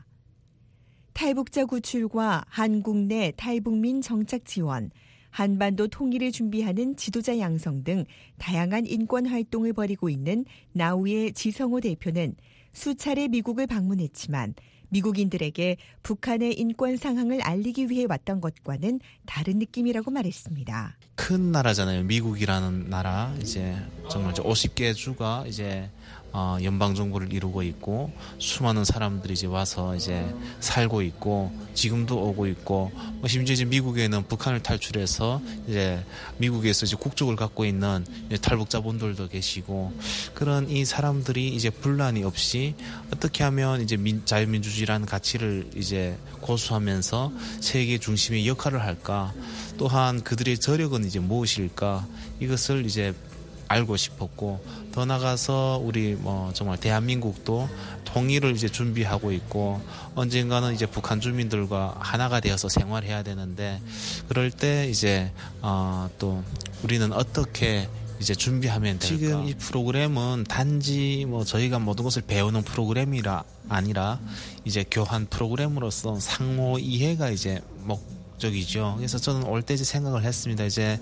탈북자 구출과 한국 내 탈북민 정착 지원, 한반도 통일을 준비하는 지도자 양성 등 다양한 인권 활동을 벌이고 있는 나우의 지성호 대표는 수차례 미국을 방문했지만 미국인들에게 북한의 인권 상황을 알리기 위해 왔던 것과는 다른 느낌이라고 말했습니다. 큰 나라잖아요. 미국이라는 나라. 이제 정말 50개 주가 이제 연방 정부를 이루고 있고 수많은 사람들이 이제 와서 이제 살고 있고 지금도 오고 있고 심지어 이제 미국에는 북한을 탈출해서 이제 미국에서 이제 국적을 갖고 있는 이제 탈북자분들도 계시고 그런 이 사람들이 이제 분란이 없이 어떻게 하면 이제 자유민주주의라는 가치를 이제 고수하면서 세계 중심의 역할을 할까 또한 그들의 저력은 이제 무엇일까 이것을 이제 알고 싶었고 더 나가서 우리 정말 대한민국도 통일을 이제 준비하고 있고 언젠가는 이제 북한 주민들과 하나가 되어서 생활해야 되는데 그럴 때 이제 또 우리는 어떻게 이제 준비하면 될까? 지금 이 프로그램은 단지 저희가 모든 것을 배우는 프로그램이라 아니라 이제 교환 프로그램으로서 상호 이해가 이제 목적이죠. 그래서 저는 올 때 이제 생각을 했습니다. 이제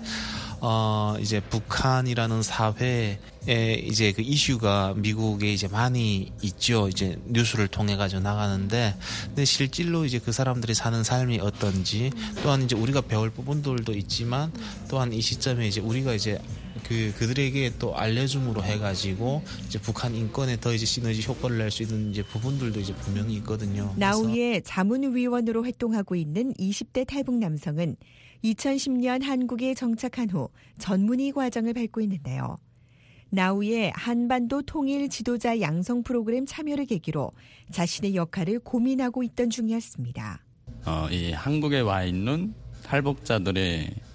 북한이라는 사회에 이제 그 이슈가 미국에 이제 많이 있죠. 이제 뉴스를 통해 가지고 나가는데, 근데 실질로 이제 그 사람들이 사는 삶이 어떤지, 또한 이제 우리가 배울 부분들도 있지만, 또한 이 시점에 이제 우리가 이제 그들에게 또 알려줌으로 해가지고 이제 북한 인권에 더 이제 시너지 효과를 낼 수 있는 이제 부분들도 이제 분명히 있거든요. 나우이의 자문위원으로 활동하고 있는 20대 탈북 남성은 2010년 한국에 정착한 후 전문의 과정을 밟고 있는데요. 나우이의 한반도 통일 지도자 양성 프로그램 참여를 계기로 자신의 역할을 고민하고 있던 중이었습니다. 이 한국에 와 있는 탈북자들의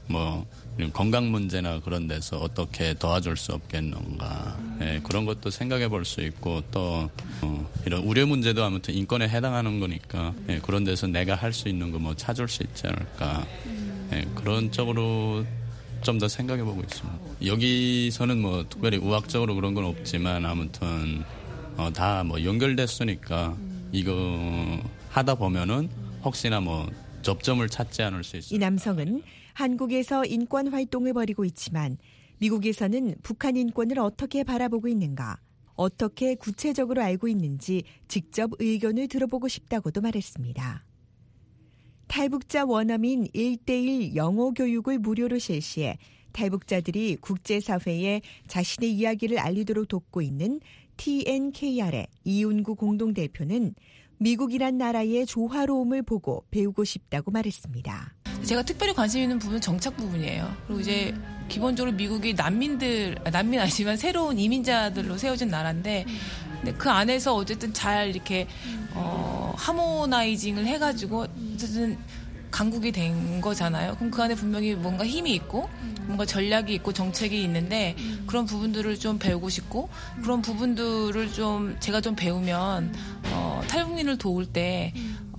뭐 건강 문제나 그런 데서 어떻게 도와줄 수 없겠는가 그런 것도 생각해 볼 수 있고 또 이런 우려 문제도 아무튼 인권에 해당하는 거니까 그런 데서 내가 할 수 있는 거 뭐 찾을 수 있지 않을까 그런 쪽으로 좀 더 생각해 보고 있습니다. 여기서는 뭐 특별히 우학적으로 그런 건 없지만 아무튼 다 뭐 연결됐으니까 이거 하다 보면은 혹시나 뭐 접점을 찾지 않을 수 있어요. 이 남성은 한국에서 인권 활동을 벌이고 있지만 미국에서는 북한 인권을 어떻게 바라보고 있는가, 어떻게 구체적으로 알고 있는지 직접 의견을 들어보고 싶다고도 말했습니다. 탈북자 원어민 1:1 영어 교육을 무료로 실시해 탈북자들이 국제사회에 자신의 이야기를 알리도록 돕고 있는 TNKR의 이윤구 공동대표는 미국이란 나라의 조화로움을 보고 배우고 싶다고 말했습니다. 제가 특별히 관심 있는 부분은 정착 부분이에요. 그리고 이제 기본적으로 미국이 난민 아니지만 새로운 이민자들로 세워진 나라인데 근데 그 안에서 어쨌든 잘 이렇게 하모나이징을 해가지고 어쨌든 강국이 된 거잖아요. 그럼 그 안에 분명히 뭔가 힘이 있고 뭔가 전략이 있고 정책이 있는데 그런 부분들을 좀 배우고 싶고 그런 부분들을 좀 제가 좀 배우면 탈북민을 도울 때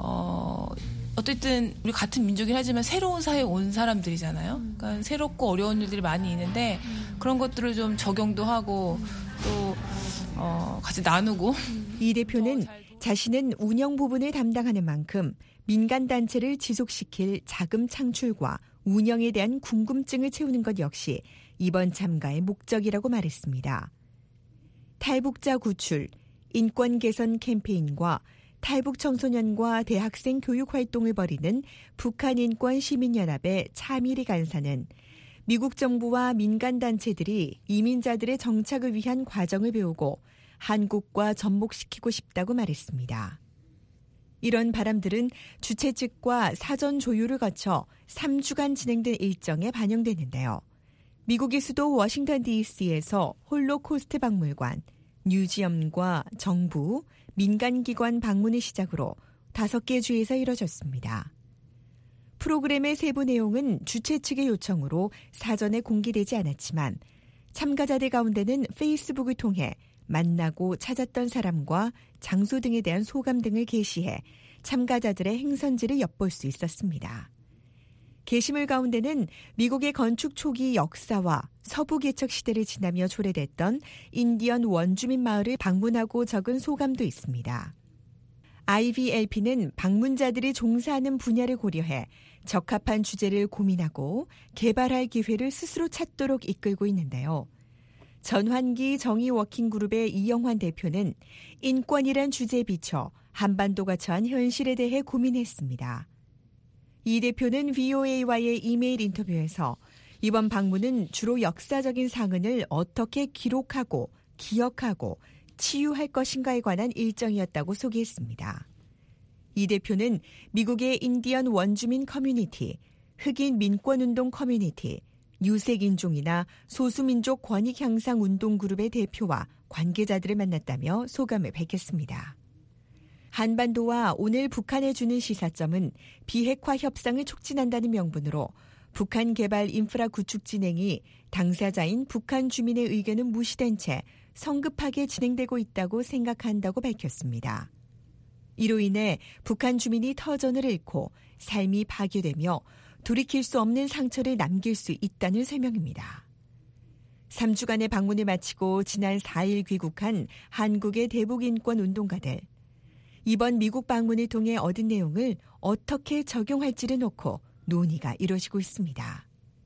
어쨌든 우리 같은 민족이긴 하지만 새로운 사회에 온 사람들이잖아요. 그러니까 새롭고 어려운 일들이 많이 있는데 그런 것들을 좀 적용도 하고 또 같이 나누고. 이 대표는 자신은 운영 부분을 담당하는 만큼 민간단체를 지속시킬 자금 창출과 운영에 대한 궁금증을 채우는 것 역시 이번 참가의 목적이라고 말했습니다. 탈북자 구출, 인권 개선 캠페인과 탈북 청소년과 대학생 교육 활동을 벌이는 북한인권시민연합의 차미리 간사는 미국 정부와 민간단체들이 이민자들의 정착을 위한 과정을 배우고 한국과 접목시키고 싶다고 말했습니다. 이런 바람들은 주최 측과 사전 조율을 거쳐 3주간 진행된 일정에 반영되는데요. 미국의 수도 워싱턴 DC에서 홀로코스트 박물관, 뮤지엄과 정부, 민간기관 방문을 시작으로 5개 주에서 이뤄졌습니다. 프로그램의 세부 내용은 주최 측의 요청으로 사전에 공개되지 않았지만 참가자들 가운데는 페이스북을 통해 만나고 찾았던 사람과 장소 등에 대한 소감 등을 게시해 참가자들의 행선지를 엿볼 수 있었습니다. 게시물 가운데는 미국의 건축 초기 역사와 서부 개척 시대를 지나며 초래됐던 인디언 원주민 마을을 방문하고 적은 소감도 있습니다. IVLP는 방문자들이 종사하는 분야를 고려해 적합한 주제를 고민하고 개발할 기회를 스스로 찾도록 이끌고 있는데요. 전환기 정의 워킹그룹의 이영환 대표는 인권이란 주제에 비춰 한반도가 처한 현실에 대해 고민했습니다. 이 대표는 VOA와의 이메일 인터뷰에서 이번 방문은 주로 역사적인 상흔을 어떻게 기록하고 기억하고 치유할 것인가에 관한 일정이었다고 소개했습니다. 이 대표는 미국의 인디언 원주민 커뮤니티, 흑인 민권운동 커뮤니티, 유색인종이나 소수민족 권익향상운동그룹의 대표와 관계자들을 만났다며 소감을 밝혔습니다. 한반도와 오늘 북한에 주는 시사점은 비핵화 협상을 촉진한다는 명분으로 북한 개발 인프라 구축 진행이 당사자인 북한 주민의 의견은 무시된 채 성급하게 진행되고 있다고 생각한다고 밝혔습니다. 이로 인해 북한 주민이 터전을 잃고 삶이 파괴되며 돌이킬 수 없는 상처를 남길 수 있다는 설명입니다. 3주간의 방문을 마치고 지난 4일 귀국한 한국의 대북인권 운동가들. 이번 미국 방문을 통해 얻은 내용을 어떻게 적용할지를 놓고 논의가 이루어지고 있습니다.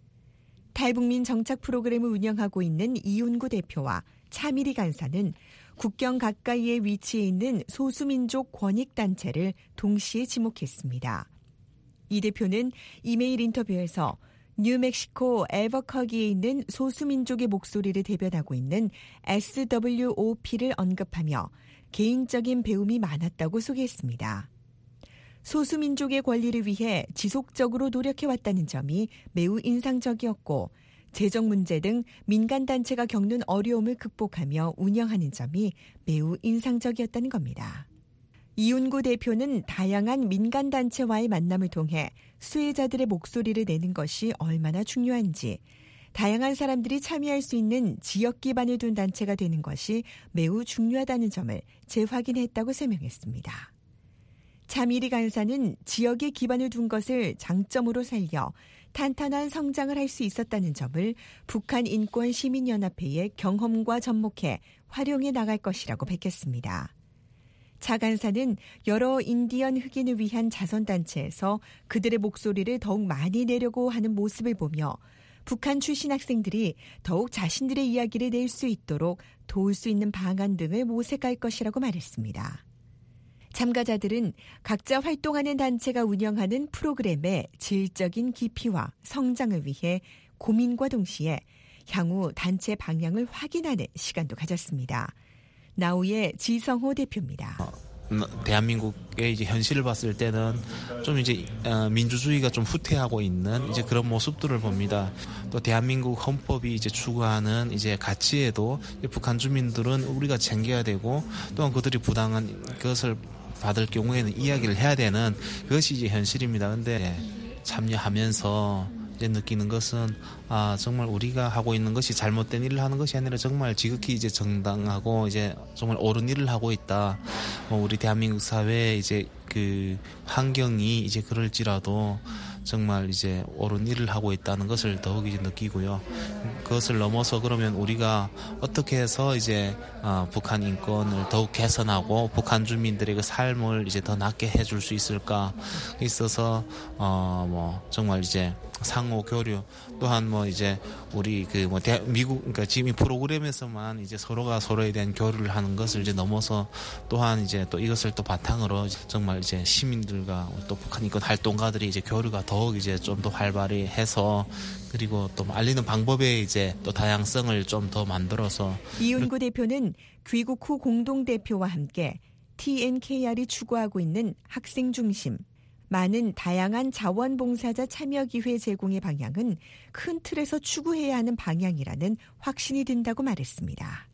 탈북민 정착 프로그램을 운영하고 있는 이윤구 대표와 차미리 간사는 국경 가까이에 위치해 있는 소수민족 권익단체를 동시에 지목했습니다. 이 대표는 이메일 인터뷰에서 뉴멕시코 엘버커기에 있는 소수민족의 목소리를 대변하고 있는 SWOP를 언급하며 개인적인 배움이 많았다고 소개했습니다. 소수민족의 권리를 위해 지속적으로 노력해왔다는 점이 매우 인상적이었고 재정 문제 등 민간단체가 겪는 어려움을 극복하며 운영하는 점이 매우 인상적이었다는 겁니다. 이윤구 대표는 다양한 민간단체와의 만남을 통해 수혜자들의 목소리를 내는 것이 얼마나 중요한지, 다양한 사람들이 참여할 수 있는 지역 기반을 둔 단체가 되는 것이 매우 중요하다는 점을 재확인했다고 설명했습니다. 차미리 간사는 지역에 기반을 둔 것을 장점으로 살려 탄탄한 성장을 할 수 있었다는 점을 북한인권시민연합회의 경험과 접목해 활용해 나갈 것이라고 밝혔습니다. 차 간사는 여러 인디언 흑인을 위한 자선단체에서 그들의 목소리를 더욱 많이 내려고 하는 모습을 보며 북한 출신 학생들이 더욱 자신들의 이야기를 낼 수 있도록 도울 수 있는 방안 등을 모색할 것이라고 말했습니다. 참가자들은 각자 활동하는 단체가 운영하는 프로그램의 질적인 깊이와 성장을 위해 고민과 동시에 향후 단체 방향을 확인하는 시간도 가졌습니다. 나우의 지성호 대표입니다. 대한민국의 이제 현실을 봤을 때는 좀 이제 민주주의가 좀 후퇴하고 있는 이제 그런 모습들을 봅니다. 또 대한민국 헌법이 이제 추구하는 이제 가치에도 북한 주민들은 우리가 챙겨야 되고, 또한 그들이 부당한 것을 받을 경우에는 이야기를 해야 되는 그것이 이제 현실입니다. 근데 참여하면서 이제 느끼는 것은 정말 우리가 하고 있는 것이 잘못된 일을 하는 것이 아니라 정말 지극히 이제 정당하고 이제 정말 옳은 일을 하고 있다. 우리 대한민국 사회에 이제 그 환경이 이제 그럴지라도 정말 이제 옳은 일을 하고 있다는 것을 더욱 이제 느끼고요. 그것을 넘어서 그러면 우리가 어떻게 해서 이제 북한 인권을 더욱 개선하고 북한 주민들의 그 삶을 이제 더 낫게 해줄 수 있을까 있어서 정말 이제 상호 교류, 또한 이제 우리 미국, 그러니까 지금 이 프로그램에서만 이제 서로가 서로에 대한 교류를 하는 것을 이제 넘어서 또한 이제 또 이것을 또 바탕으로 정말 이제 시민들과 또 북한 인권 활동가들이 이제 교류가 더욱 이제 좀 더 활발히 해서, 그리고 또 알리는 방법에 이제 또 다양성을 좀 더 만들어서. 이윤구 대표는 귀국 후 공동대표와 함께 TNKR이 추구하고 있는 학생 중심, 많은 다양한 자원봉사자 참여기회 제공의 방향은 큰 틀에서 추구해야 하는 방향이라는 확신이 든다고 말했습니다.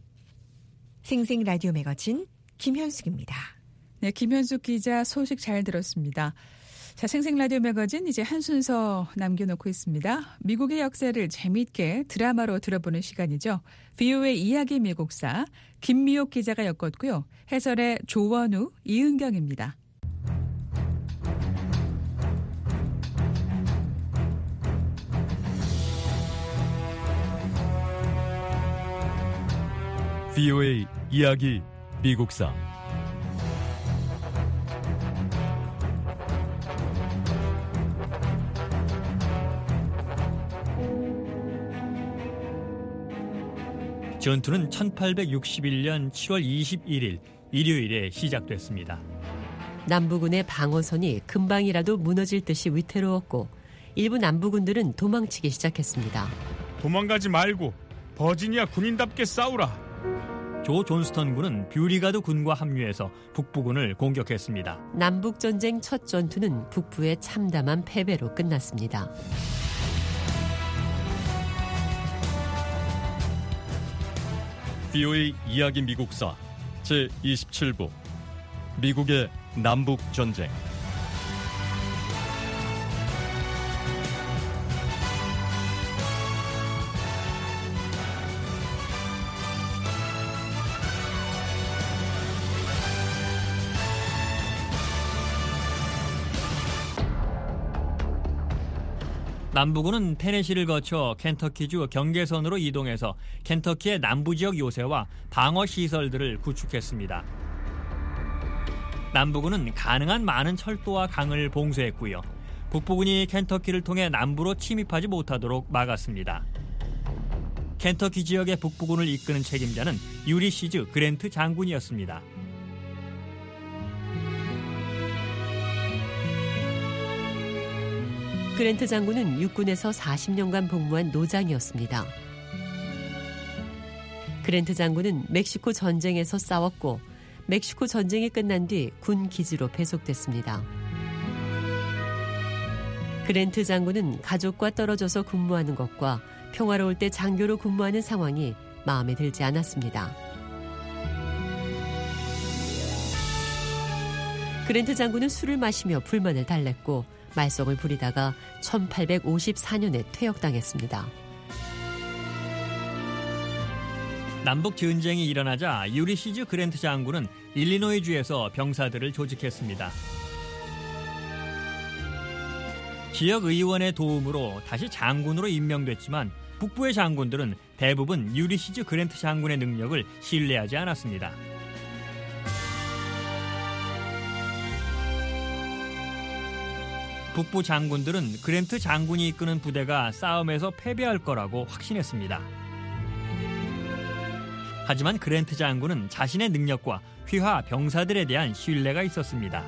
생생 라디오 매거진 김현숙입니다. 네, 김현숙 기자 소식 잘 들었습니다. 자, 생생 라디오 매거진 이제 한 순서 남겨놓고 있습니다. 미국의 역사를 재미있게 드라마로 들어보는 시간이죠. VOA 이야기 미국사 김미옥 기자가 엮었고요. 해설의 조원우, 이은경입니다. VOA 이야기 미국사. 전투는 1861년 7월 21일 일요일에 시작됐습니다. 남부군의 방어선이 금방이라도 무너질 듯이 위태로웠고 일부 남부군들은 도망치기 시작했습니다. 도망가지 말고 버지니아 군인답게 싸우라. 조 존스턴 군은 뷰리가드 군과 합류해서 북부군을 공격했습니다. 남북전쟁 첫 전투는 북부의 참담한 패배로 끝났습니다. VOA 이야기 미국사 제27부 미국의 남북전쟁. 남부군은 테네시를 거쳐 켄터키주 경계선으로 이동해서 켄터키의 남부지역 요새와 방어시설들을 구축했습니다. 남부군은 가능한 많은 철도와 강을 봉쇄했고요. 북부군이 켄터키를 통해 남부로 침입하지 못하도록 막았습니다. 켄터키 지역의 북부군을 이끄는 책임자는 유리시즈 그랜트 장군이었습니다. 그랜트 장군은 육군에서 40년간 복무한 노장이었습니다. 그랜트 장군은 멕시코 전쟁에서 싸웠고 멕시코 전쟁이 끝난 뒤 군 기지로 배속됐습니다. 그랜트 장군은 가족과 떨어져서 근무하는 것과 평화로울 때 장교로 근무하는 상황이 마음에 들지 않았습니다. 그랜트 장군은 술을 마시며 불만을 달랬고 말썽을 부리다가 1854년에 퇴역당했습니다. 남북 전쟁이 일어나자 유리시즈 그랜트 장군은 일리노이주에서 병사들을 조직했습니다. 지역 의원의 도움으로 다시 장군으로 임명됐지만 북부의 장군들은 대부분 유리시즈 그랜트 장군의 능력을 신뢰하지 않았습니다. 북부 장군들은 그랜트 장군이 이끄는 부대가 싸움에서 패배할 거라고 확신했습니다. 하지만 그랜트 장군은 자신의 능력과 휘하 병사들에 대한 신뢰가 있었습니다.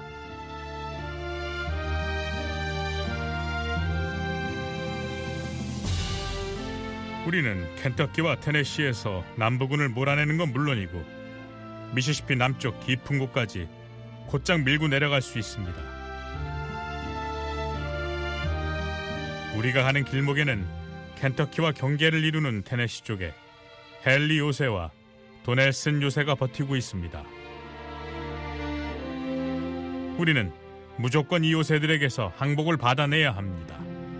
우리는 켄터키와 테네시에서 남부군을 몰아내는 건 물론이고 미시시피 남쪽 깊은 곳까지 곧장 밀고 내려갈 수 있습니다. 우리가 가는 길목에는 켄터키와 경계를 이루는 테네시 쪽에 헨리 요새와 도넬슨 요새가 버티고 있습니다. 우리는 무조건 이 요새들에게서 항복을 받아내야 합니다.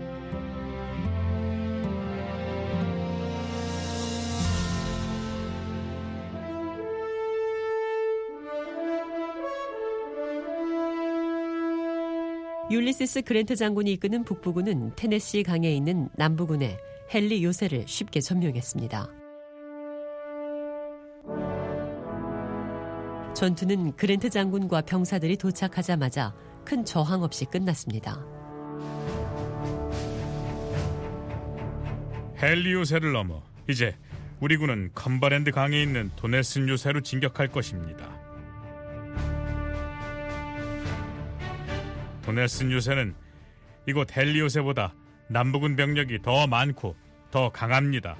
율리시스 그랜트 장군이 이끄는 북부군은 테네시 강에 있는 남부군의 헨리 요새를 쉽게 점령했습니다. 전투는 그랜트 장군과 병사들이 도착하자마자 큰 저항 없이 끝났습니다. 헨리 요새를 넘어 이제 우리 군은 컴버랜드 강에 있는 도넬슨 요새로 진격할 것입니다. 도넬슨 요새는 이곳 헨리 요새보다 남부군 병력이 더 많고 더 강합니다.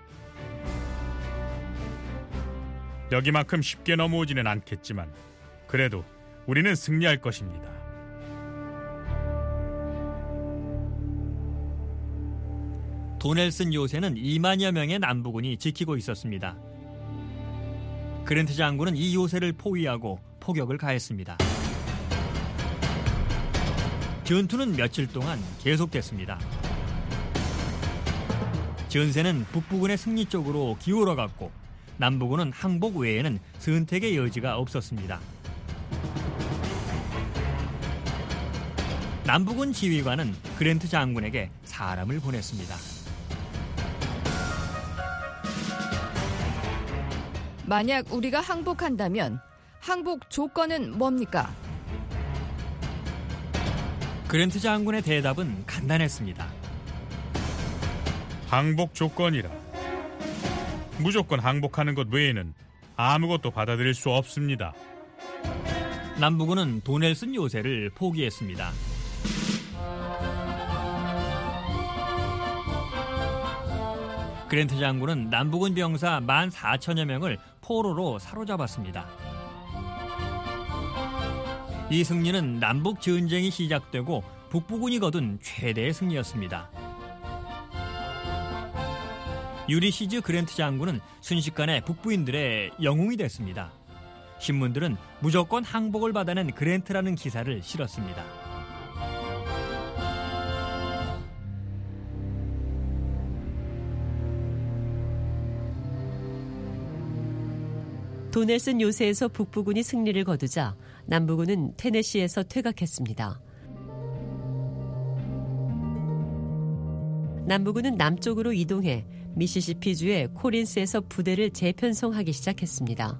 여기만큼 쉽게 넘어오지는 않겠지만 그래도 우리는 승리할 것입니다. 도넬슨 요새는 2만여 명의 남부군이 지키고 있었습니다. 그랜트 장군은 이 요새를 포위하고 포격을 가했습니다. 전투는 며칠 동안 계속됐습니다. 전세는 북부군의 승리 쪽으로 기울어갔고 남부군은 항복 외에는 선택의 여지가 없었습니다. 남부군 지휘관은 그랜트 장군에게 사람을 보냈습니다. 만약 우리가 항복한다면 항복 조건은 뭡니까? 그랜트 장군의 대답은 간단했습니다. 항복 조건이라. 무조건 항복하는 것 외에는 아무것도 받아들일 수 없습니다. 남부군은 도넬슨 요새를 포기했습니다. 그랜트 장군은 남부군 병사 14,000여 명을 포로로 사로잡았습니다. 이 승리는 남북 전쟁이 시작되고 북부군이 거둔 최대의 승리였습니다. 유리시즈 그랜트 장군은 순식간에 북부인들의 영웅이 됐습니다. 신문들은 무조건 항복을 받아낸 그랜트라는 기사를 실었습니다. 도넬슨 요새에서 북부군이 승리를 거두자 남부군은 테네시에서 퇴각했습니다. 남부군은 남쪽으로 이동해 미시시피주의 코린스에서 부대를 재편성하기 시작했습니다.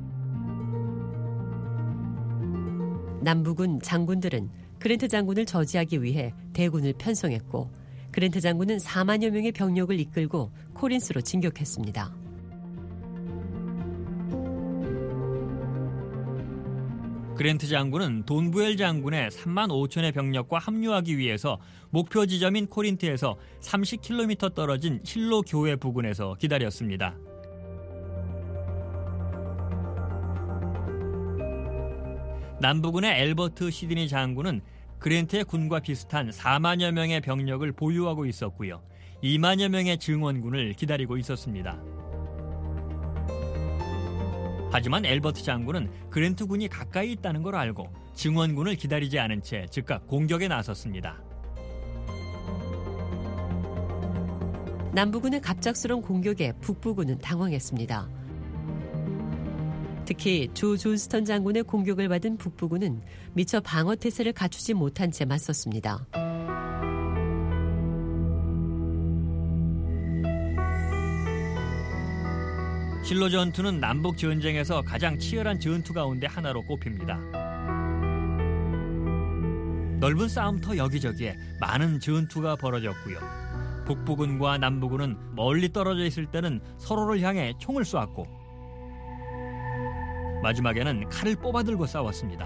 남부군 장군들은 그랜트 장군을 저지하기 위해 대군을 편성했고 그랜트 장군은 4만여 명의 병력을 이끌고 코린스로 진격했습니다. 그랜트 장군은 돈부엘 장군의 3만 5천의 병력과 합류하기 위해서 목표 지점인 코린트에서 30km 떨어진 실로 교회 부근에서 기다렸습니다. 남부군의 엘버트 시드니 장군은 그랜트의 군과 비슷한 4만여 명의 병력을 보유하고 있었고요. 2만여 명의 증원군을 기다리고 있었습니다. 하지만 엘버트 장군은 그랜트 군이 가까이 있다는 걸 알고 증원군을 기다리지 않은 채 즉각 공격에 나섰습니다. 남부군의 갑작스러운 공격에 북부군은 당황했습니다. 특히 조 존스턴 장군의 공격을 받은 북부군은 미처 방어 태세를 갖추지 못한 채 맞섰습니다. 실로 전투는 남북 전쟁에서 가장 치열한 전투 가운데 하나로 꼽힙니다. 넓은 싸움터 여기저기에 많은 전투가 벌어졌고요. 북부군과 남부군은 멀리 떨어져 있을 때는 서로를 향해 총을 쏘았고 마지막에는 칼을 뽑아들고 싸웠습니다.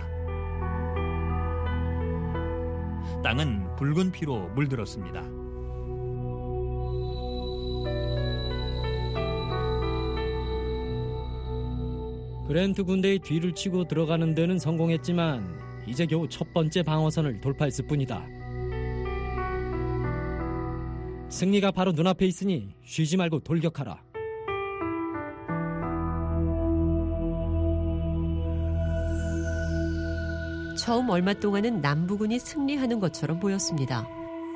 땅은 붉은 피로 물들었습니다. 그랜트 군대의 뒤를 치고 들어가는 데는 성공했지만 이제 겨우 첫 번째 방어선을 돌파했을 뿐이다. 승리가 바로 눈앞에 있으니 쉬지 말고 돌격하라. 처음 얼마 동안은 남부군이 승리하는 것처럼 보였습니다.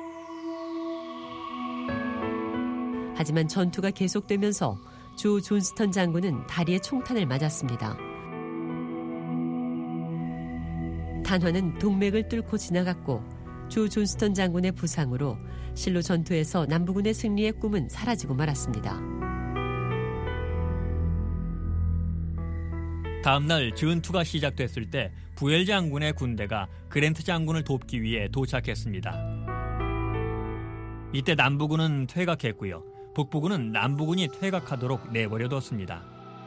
하지만 전투가 계속되면서 조 존스턴 장군은 다리에 총탄을 맞았습니다. 탄환은 동맥을 뚫고 지나갔고 조 존스턴 장군의 부상으로 실로 전투에서 남부군의 승리의 꿈은 사라지고 말았습니다. 다음 날 전투가 시작됐을 때 부엘 장군의 군대가 그랜트 장군을 돕기 위해 도착했습니다. 이때 남부군은 퇴각했고요. 북부군은 남부군이 퇴각하도록 내버려뒀습니다.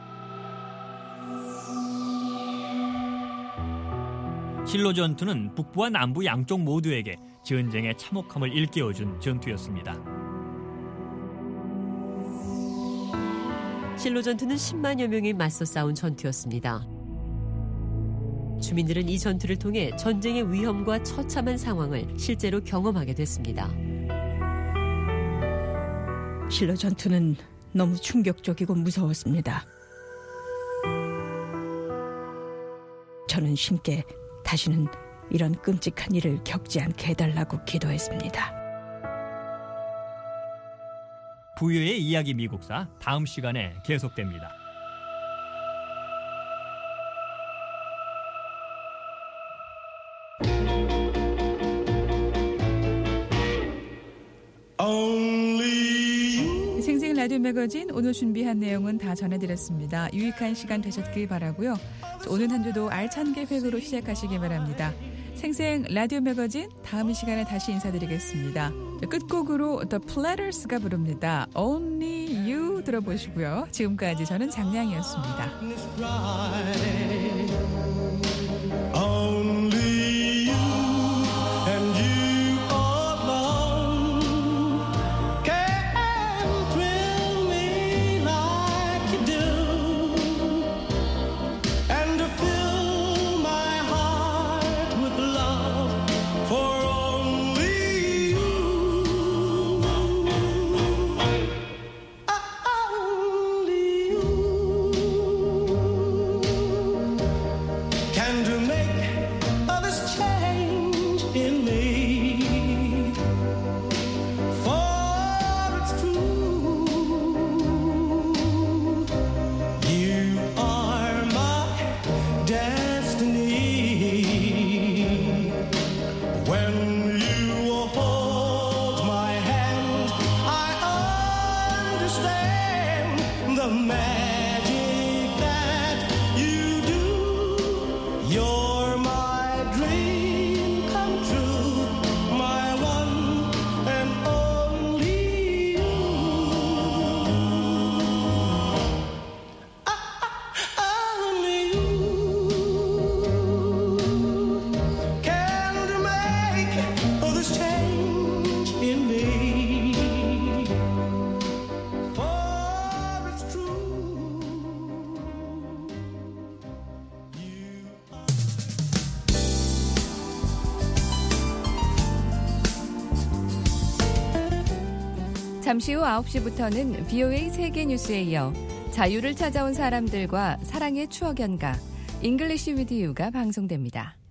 실로 전투는 북부와 남부 양쪽 모두에게 전쟁의 참혹함을 일깨워준 전투였습니다. 실로 전투는 10만여 명이 맞서 싸운 전투였습니다. 주민들은 이 전투를 통해 전쟁의 위험과 처참한 상황을 실제로 경험하게 됐습니다. 실로 전투는 너무 충격적이고 무서웠습니다. 저는 신께 다시는 이런 끔찍한 일을 겪지 않게 해달라고 기도했습니다. 부여의 이야기 미국사 다음 시간에 계속됩니다. 생생 라디오 매거진 오늘 준비한 내용은 다 전해드렸습니다. 유익한 시간 되셨길 바라고요. 오늘 한 주도 알찬 계획으로 시작하시기 바랍니다. 생생 라디오 매거진 다음 이 시간에 다시 인사드리겠습니다. 끝곡으로 The Platters가 부릅니다. Only You 들어보시고요. 지금까지 저는 장량이었습니다. 잠시 후 9시부터는 VOA 세계 뉴스에 이어 자유를 찾아온 사람들과 사랑의 추억 연가 English with You가 방송됩니다.